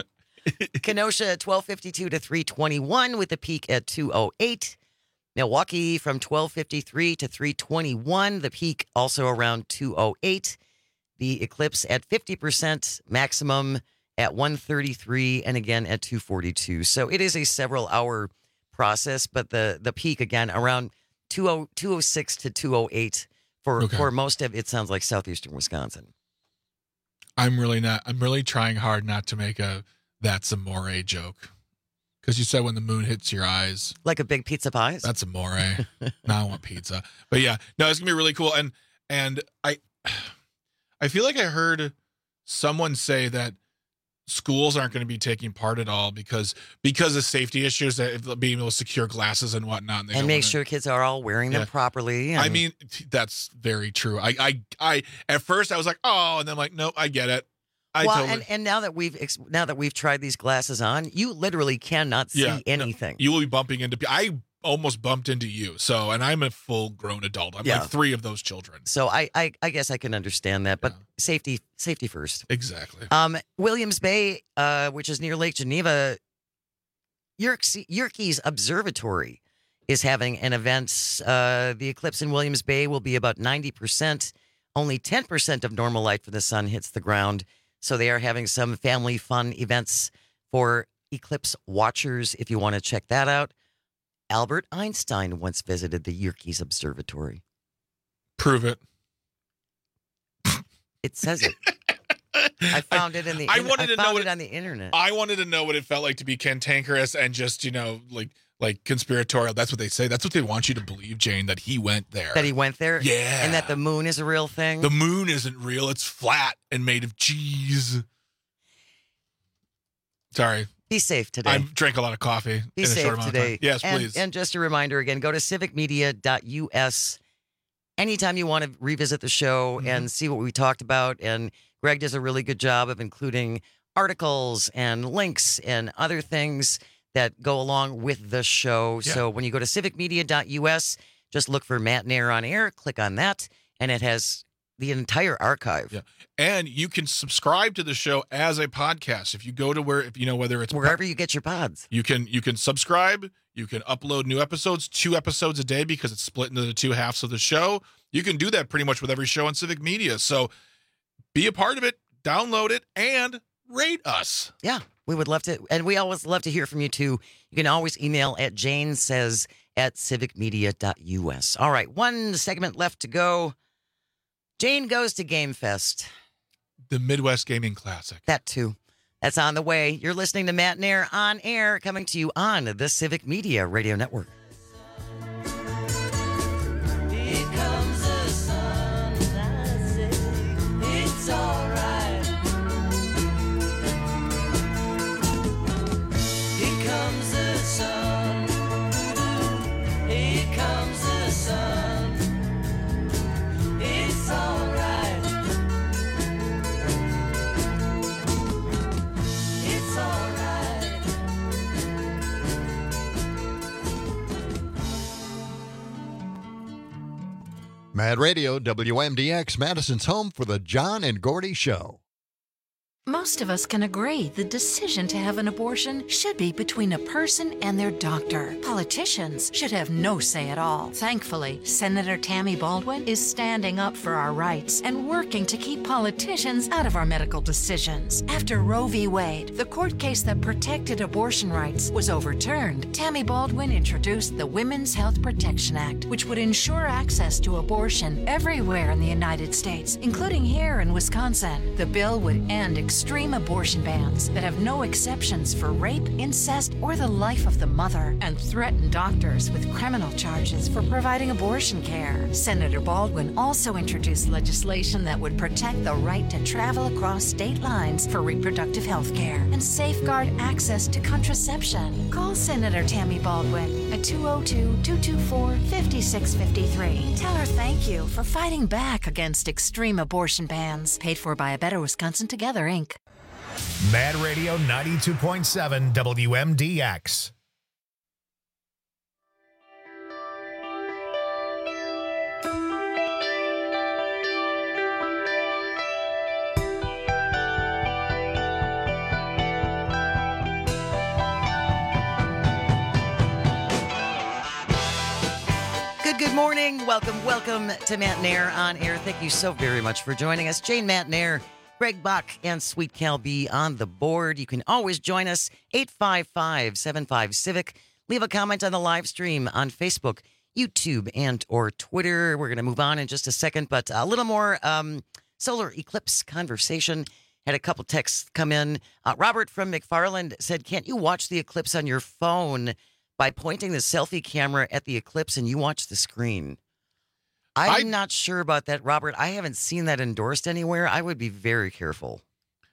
Kenosha, twelve fifty-two to three twenty-one with the peak at two oh eight. Milwaukee from twelve fifty-three to three twenty-one, the peak also around two oh eight. The eclipse at fifty percent maximum at one thirty-three and again at two forty-two. So it is a several hour process, but the, the peak again around two oh six to two oh eight for, Okay. for most of it sounds like southeastern Wisconsin. I'm really not. I'm really trying hard not to make a that's a moray joke, because you said when the moon hits your eyes, like a big pizza pie. That's a moray. Now I want pizza. But yeah, no, it's gonna be really cool. And and I, I feel like I heard someone say that schools aren't going to be taking part at all because because of safety issues, that being able to secure glasses and whatnot, and, they And don't make wanna- sure kids are all wearing them Yeah. properly. I and- mean, that's very true. I, I, I, at first I was like, oh, and then I'm like, no, I get it. I well, totally. and, and now that we've ex- now that we've tried these glasses on, you literally cannot see Yeah, no, anything. you will be bumping into. pe- I almost bumped into you. So, and I'm a full grown adult. I'm Yeah. like three of those children. So I, I I guess I can understand that, but safety safety first. Exactly. Um, Williams Bay, uh, which is near Lake Geneva, Yerkes, Yerkes Observatory is having an event. Uh, the eclipse in Williams Bay will be about ninety percent. Only ten percent of normal light from the sun hits the ground. So they are having some family fun events for eclipse watchers if you want to check that out. Albert Einstein once visited the Yerkes Observatory. Prove it. It says it. I found it in the. I in- wanted to know found what it on the internet. I wanted to know what it felt like to be cantankerous and just, you know, like like conspiratorial. That's what they say. That's what they want you to believe, Jane, that he went there. That he went there? Yeah. And that the moon is a real thing? The moon isn't real. It's flat and made of cheese. Sorry. Be safe today. I drank a lot of coffee Be in a safe short amount of today. time. Yes, and, please. And just a reminder again, go to civic media dot U S anytime you want to revisit the show Mm-hmm. and see what we talked about. And Greg does a really good job of including articles and links and other things that go along with the show. Yeah. So when you go to civic media dot U S, just look for Matt Nair on air, click on that, and it has the entire archive. Yeah. And you can subscribe to the show as a podcast. If you go to where, if you know, whether it's Wherever you get your pods. You can you can subscribe. You can upload new episodes, two episodes a day because it's split into the two halves of the show. You can do that pretty much with every show on Civic Media. So be a part of it, download it, and rate us. Yeah, we would love to. And we always love to hear from you, too. You can always email at Jane says at civic media dot U S. All right, one segment left to go. Jane goes to Game Fest. The Midwest Gaming Classic. That, too. That's on the way. You're listening to Matt Nair on air, coming to you on the Civic Media Radio Network. Here comes the sun, I say it's alright. Here comes the sun, here comes the sun, it's alright. It's alright. Mad Radio, W M D X, Madison's home for the John and Gordy Show. Most of us can agree the decision to have an abortion should be between a person and their doctor. Politicians should have no say at all. Thankfully, Senator Tammy Baldwin is standing up for our rights and working to keep politicians out of our medical decisions. After Roe v. Wade, the court case that protected abortion rights, was overturned, Tammy Baldwin introduced the Women's Health Protection Act, which would ensure access to abortion everywhere in the United States, including here in Wisconsin. The bill would end extreme abortion bans that have no exceptions for rape, incest, or the life of the mother, and threaten doctors with criminal charges for providing abortion care. Senator Baldwin also introduced legislation that would protect the right to travel across state lines for reproductive health care and safeguard access to contraception. Call Senator Tammy Baldwin at two oh two, two two four, five six five three. Tell her thank you for fighting back against extreme abortion bans. Paid for by A Better Wisconsin Together, Incorporated. Mad Radio ninety-two point seven W M D X. Good, good morning. Welcome, welcome to Matt and Air on Air. Thank you so very much for joining us. Jane, Matt and Air, Greg Bach, and Sweet Cal B on the board. You can always join us, eight five five, seven five, Civic. Leave a comment on the live stream on Facebook, YouTube, and or Twitter. We're going to move on in just a second, but a little more um, solar eclipse conversation. Had a couple texts come in. Uh, Robert from McFarland said, can't you watch the eclipse on your phone by pointing the selfie camera at the eclipse and you watch the screen? I'm I, not sure about that, Robert. I haven't seen that endorsed anywhere. I would be very careful.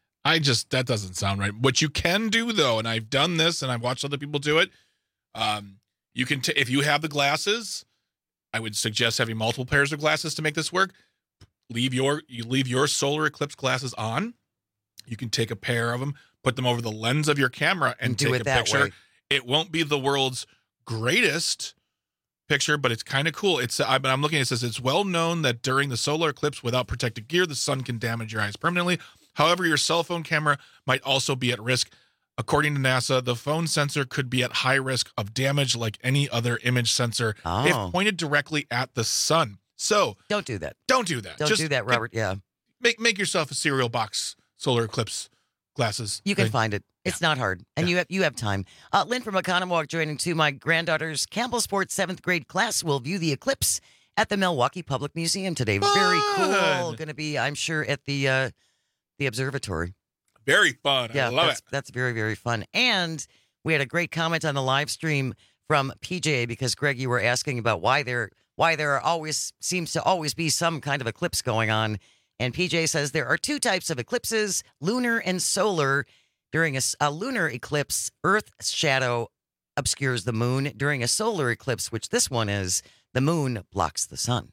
I just, that doesn't sound right. What you can do, though, and I've done this and I've watched other people do it, um, you can, t- if you have the glasses, I would suggest having multiple pairs of glasses to make this work. Leave your, you leave your solar eclipse glasses on. You can take a pair of them, put them over the lens of your camera and, and take a picture. Way. It won't be the world's greatest picture, but it's kind of cool. It's I'm, I'm looking at it, it says it's well known that during the solar eclipse without protective gear, the sun can damage your eyes permanently. However, your cell phone camera might also be at risk. According to NASA, the phone sensor could be at high risk of damage like any other image sensor oh. if pointed directly at the sun. So don't do that. Don't do that. Don't Just do that, Robert. Yeah. Make make yourself a cereal box solar eclipse glasses. You can thing. find it. It's yeah. not hard. And yeah. you have you have time. Uh, Lynn from Oconomowoc joining too. My granddaughter's Campbell Sports seventh grade class will view the eclipse at the Milwaukee Public Museum today. Fun. Very cool. Going to be, I'm sure, at the uh, the observatory. Very fun. Yeah, I love that's, it. That's very, very fun. And we had a great comment on the live stream from P J because, Greg, you were asking about why there why there always seems to always be some kind of eclipse going on. And P J says there are two types of eclipses, lunar and solar. During a, a lunar eclipse, Earth's shadow obscures the moon. During a solar eclipse, which this one is, the moon blocks the sun.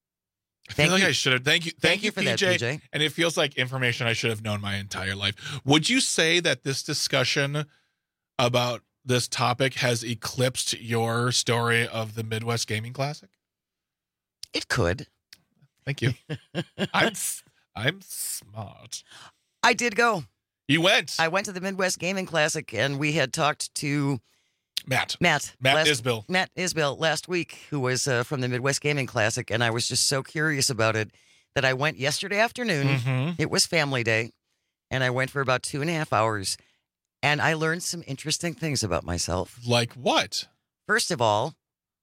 I feel like I should have. Thank you. Thank, thank you, you for P J. that, P J. And it feels like information I should have known my entire life. Would you say that this discussion about this topic has eclipsed your story of the Midwest Gaming Classic? It could. Thank you. I'm I'm smart. I did go. You went. I went to the Midwest Gaming Classic, and we had talked to Matt. Matt. Matt last, Isbill. Matt Isbill last week, who was uh, from the Midwest Gaming Classic, and I was just so curious about it that I went yesterday afternoon. Mm-hmm. It was family day, and I went for about two and a half hours, and I learned some interesting things about myself. Like what? First of all,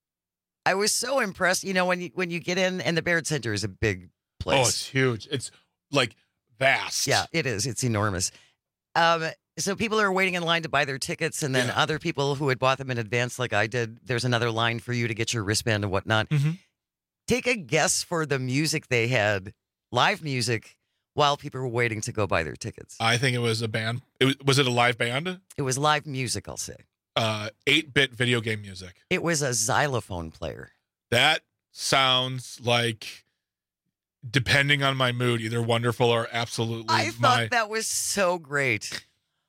I was so impressed. You know, when you when you get in, and the Baird Center is a big place. Oh, it's huge. It's like vast. Yeah, it is. It's enormous. Um, so people are waiting in line to buy their tickets, and then yeah. other people who had bought them in advance, like I did, there's another line for you to get your wristband and whatnot. Mm-hmm. Take a guess for the music they had, live music, while people were waiting to go buy their tickets. I think it was a band. It was, was it a live band? It was live music, I'll say. Uh, eight-bit video game music. It was a xylophone player. That sounds like, depending on my mood, either wonderful or absolutely. I thought my... that was so great.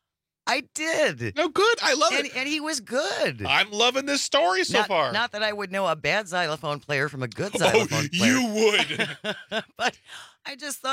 I did. No, good. I love and, it. And he was good. I'm loving this story so not, far. Not that I would know a bad xylophone player from a good xylophone oh, player. You would. But I just thought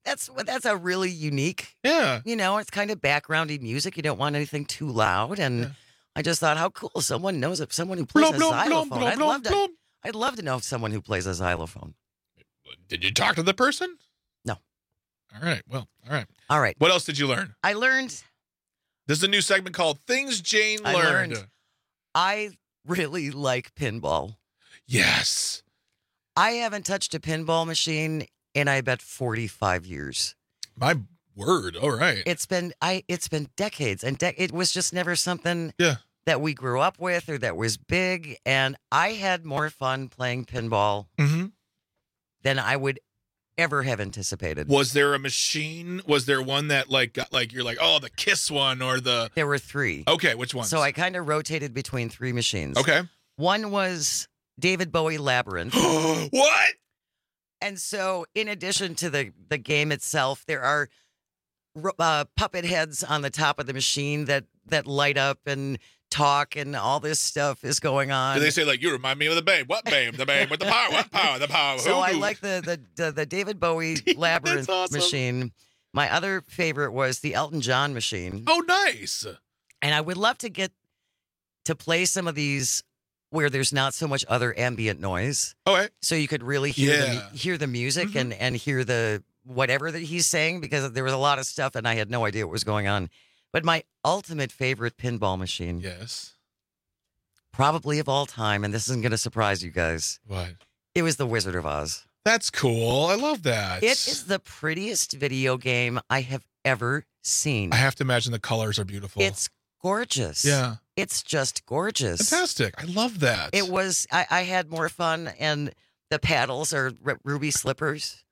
that's that's a really unique. Yeah. You know, it's kind of backgroundy music. You don't want anything too loud, and yeah. I just thought, how cool! Someone knows it. Someone who plays blum, a blum, xylophone. Blum, I'd blum, love to. blum. I'd love to know someone who plays a xylophone. Did you talk to the person? No. All right. Well. All right. All right. What else did you learn? I learned. This is a new segment called Things Jane I Learned. learned. I really like pinball. Yes. I haven't touched a pinball machine in I bet forty-five years. My word. All right. It's been I. It's been decades, and de- it was just never something. Yeah. That we grew up with or that was big. And I had more fun playing pinball mm-hmm. than I would ever have anticipated. Was there a machine? Was there one that like got like, you're like, oh, the Kiss one or the. There were three. Okay. Which one? So I kind of rotated between three machines. Okay. One was David Bowie Labyrinth. What? And so in addition to the, the game itself, there are uh, puppet heads on the top of the machine that, that light up and talk, and all this stuff is going on. Do they say like, you remind me of the babe? What babe? The babe with the power? What power? The power? So Who I knew? like the the the, the David Bowie Labyrinth awesome. machine. My other favorite was the Elton John machine. Oh, nice. And I would love to get to play some of these where there's not so much other ambient noise. Oh, right. So you could really hear Yeah. the hear the music Mhm. and and hear the whatever that he's saying, because there was a lot of stuff and I had no idea what was going on. But my ultimate favorite pinball machine. Yes. Probably of all time, and this isn't going to surprise you guys. What? It was The Wizard of Oz. That's cool. I love that. It is the prettiest video game I have ever seen. I have to imagine the colors are beautiful. It's gorgeous. Yeah. It's just gorgeous. Fantastic. I love that. It was, I, I had more fun, and the paddles are r- ruby slippers.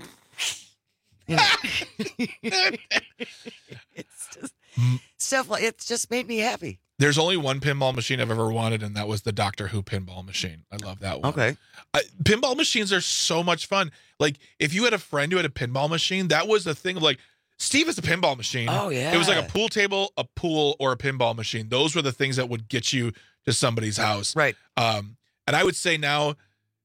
You know? It's just stuff like, it's just made me happy. There's only one pinball machine I've ever wanted, and that was the Doctor Who pinball machine. I love that one. Okay. I, pinball machines are so much fun. Like, if you had a friend who had a pinball machine, that was the thing of like, Steve has a pinball machine. Oh, yeah. It was like a pool table, a pool, or a pinball machine. Those were the things that would get you to somebody's house. Right. Um, and I would say now,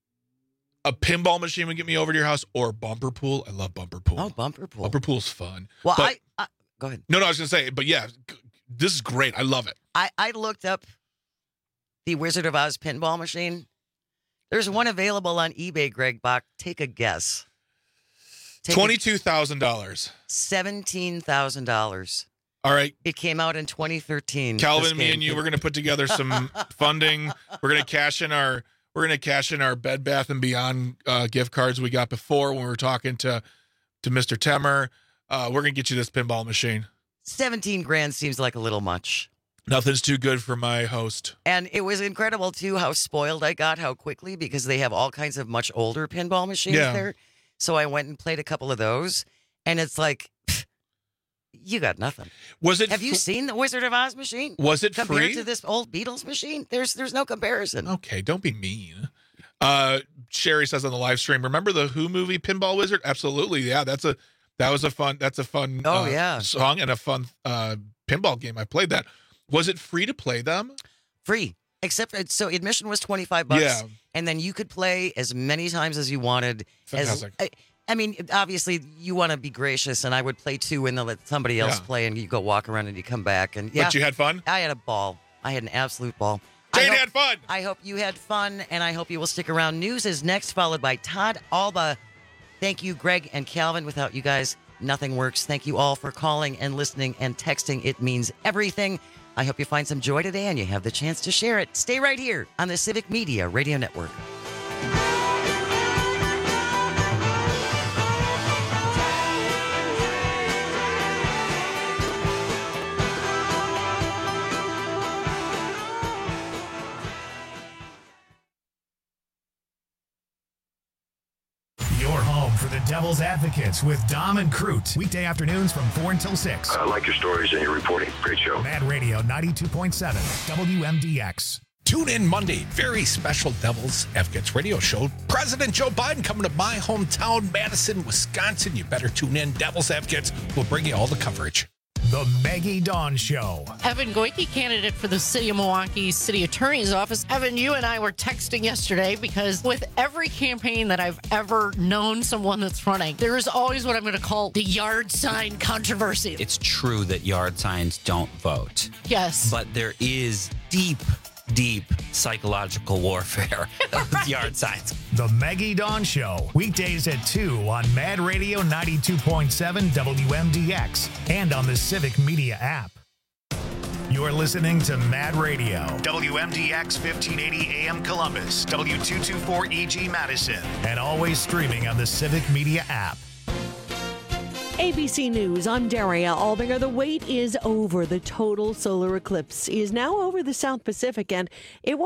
a pinball machine would get me over to your house, or bumper pool. I love bumper pool. Oh, bumper pool. Bumper pool's fun. Well, But- I, I, go ahead. No, no, I was going to say, but yeah, this is great. I love it. I, I looked up the Wizard of Oz pinball machine. There's one available on eBay, Greg Bach. Take a guess. Take a- twenty-two thousand dollars. seventeen thousand dollars. All right. It came out in twenty thirteen. Calvin, this me game. and you, we're going to put together some funding. We're going to cash in our we're going to cash in our Bed Bath and Beyond uh, gift cards we got before when we were talking to to Mister Temmer. Uh, we're going to get you this pinball machine. seventeen grand seems like a little much. Nothing's too good for my host. And it was incredible, too, how spoiled I got, how quickly, because they have all kinds of much older pinball machines Yeah. there. So I went and played a couple of those, and it's like, pff, you got nothing. Was it? Have you fr- seen the Wizard of Oz machine? Was it Compared free? to this old Beatles machine? There's there's no comparison. Okay, don't be mean. Uh, Sherry says on the live stream, remember the Who movie Pinball Wizard? Absolutely. Yeah, that's a that was a fun that's a fun Oh, uh, yeah. song and a fun uh, pinball game. I played that. Was it free to play them? Free. Except for, so admission was twenty-five bucks. Yeah. And then you could play as many times as you wanted. Fantastic. As, I, I mean, obviously you want to be gracious, and I would play two and then let somebody else Yeah. play, and you go walk around and you come back. And yeah, But you had fun? I had a ball. I had an absolute ball. I Jane hope- had fun. I hope you had fun, and I hope you will stick around. News is next, followed by Todd Alba. Thank you, Greg and Calvin. Without you guys, nothing works. Thank you all for calling and listening and texting. It means everything. I hope you find some joy today and you have the chance to share it. Stay right here on the Civic Media Radio Network. Your home for the Devil's Advocates with Dom and Crute. Weekday afternoons from four until six. I like your stories and your reporting. Great show. Mad Radio ninety-two point seven W M D X. Tune in Monday. Very special Devil's Advocates radio show. President Joe Biden coming to my hometown, Madison, Wisconsin. You better tune in. Devil's Advocates will bring you all the coverage. The Maggie Dawn Show. Evan Goike, candidate for the City of Milwaukee City Attorney's Office. Evan, you and I were texting yesterday because with every campaign that I've ever known someone that's running, there is always what I'm going to call the yard sign controversy. It's true that yard signs don't vote. Yes. But there is deep, deep psychological warfare with right. yard signs. The Maggie Dawn Show, weekdays at two on Mad Radio ninety-two point seven W M D X and on the Civic Media app. You're listening to Mad Radio, W M D X fifteen eighty A M Columbus, W two twenty-four E G Madison, and always streaming on the Civic Media app. A B C News, I'm Daria Albinger. The wait is over. The total solar eclipse is now over the South Pacific, and it will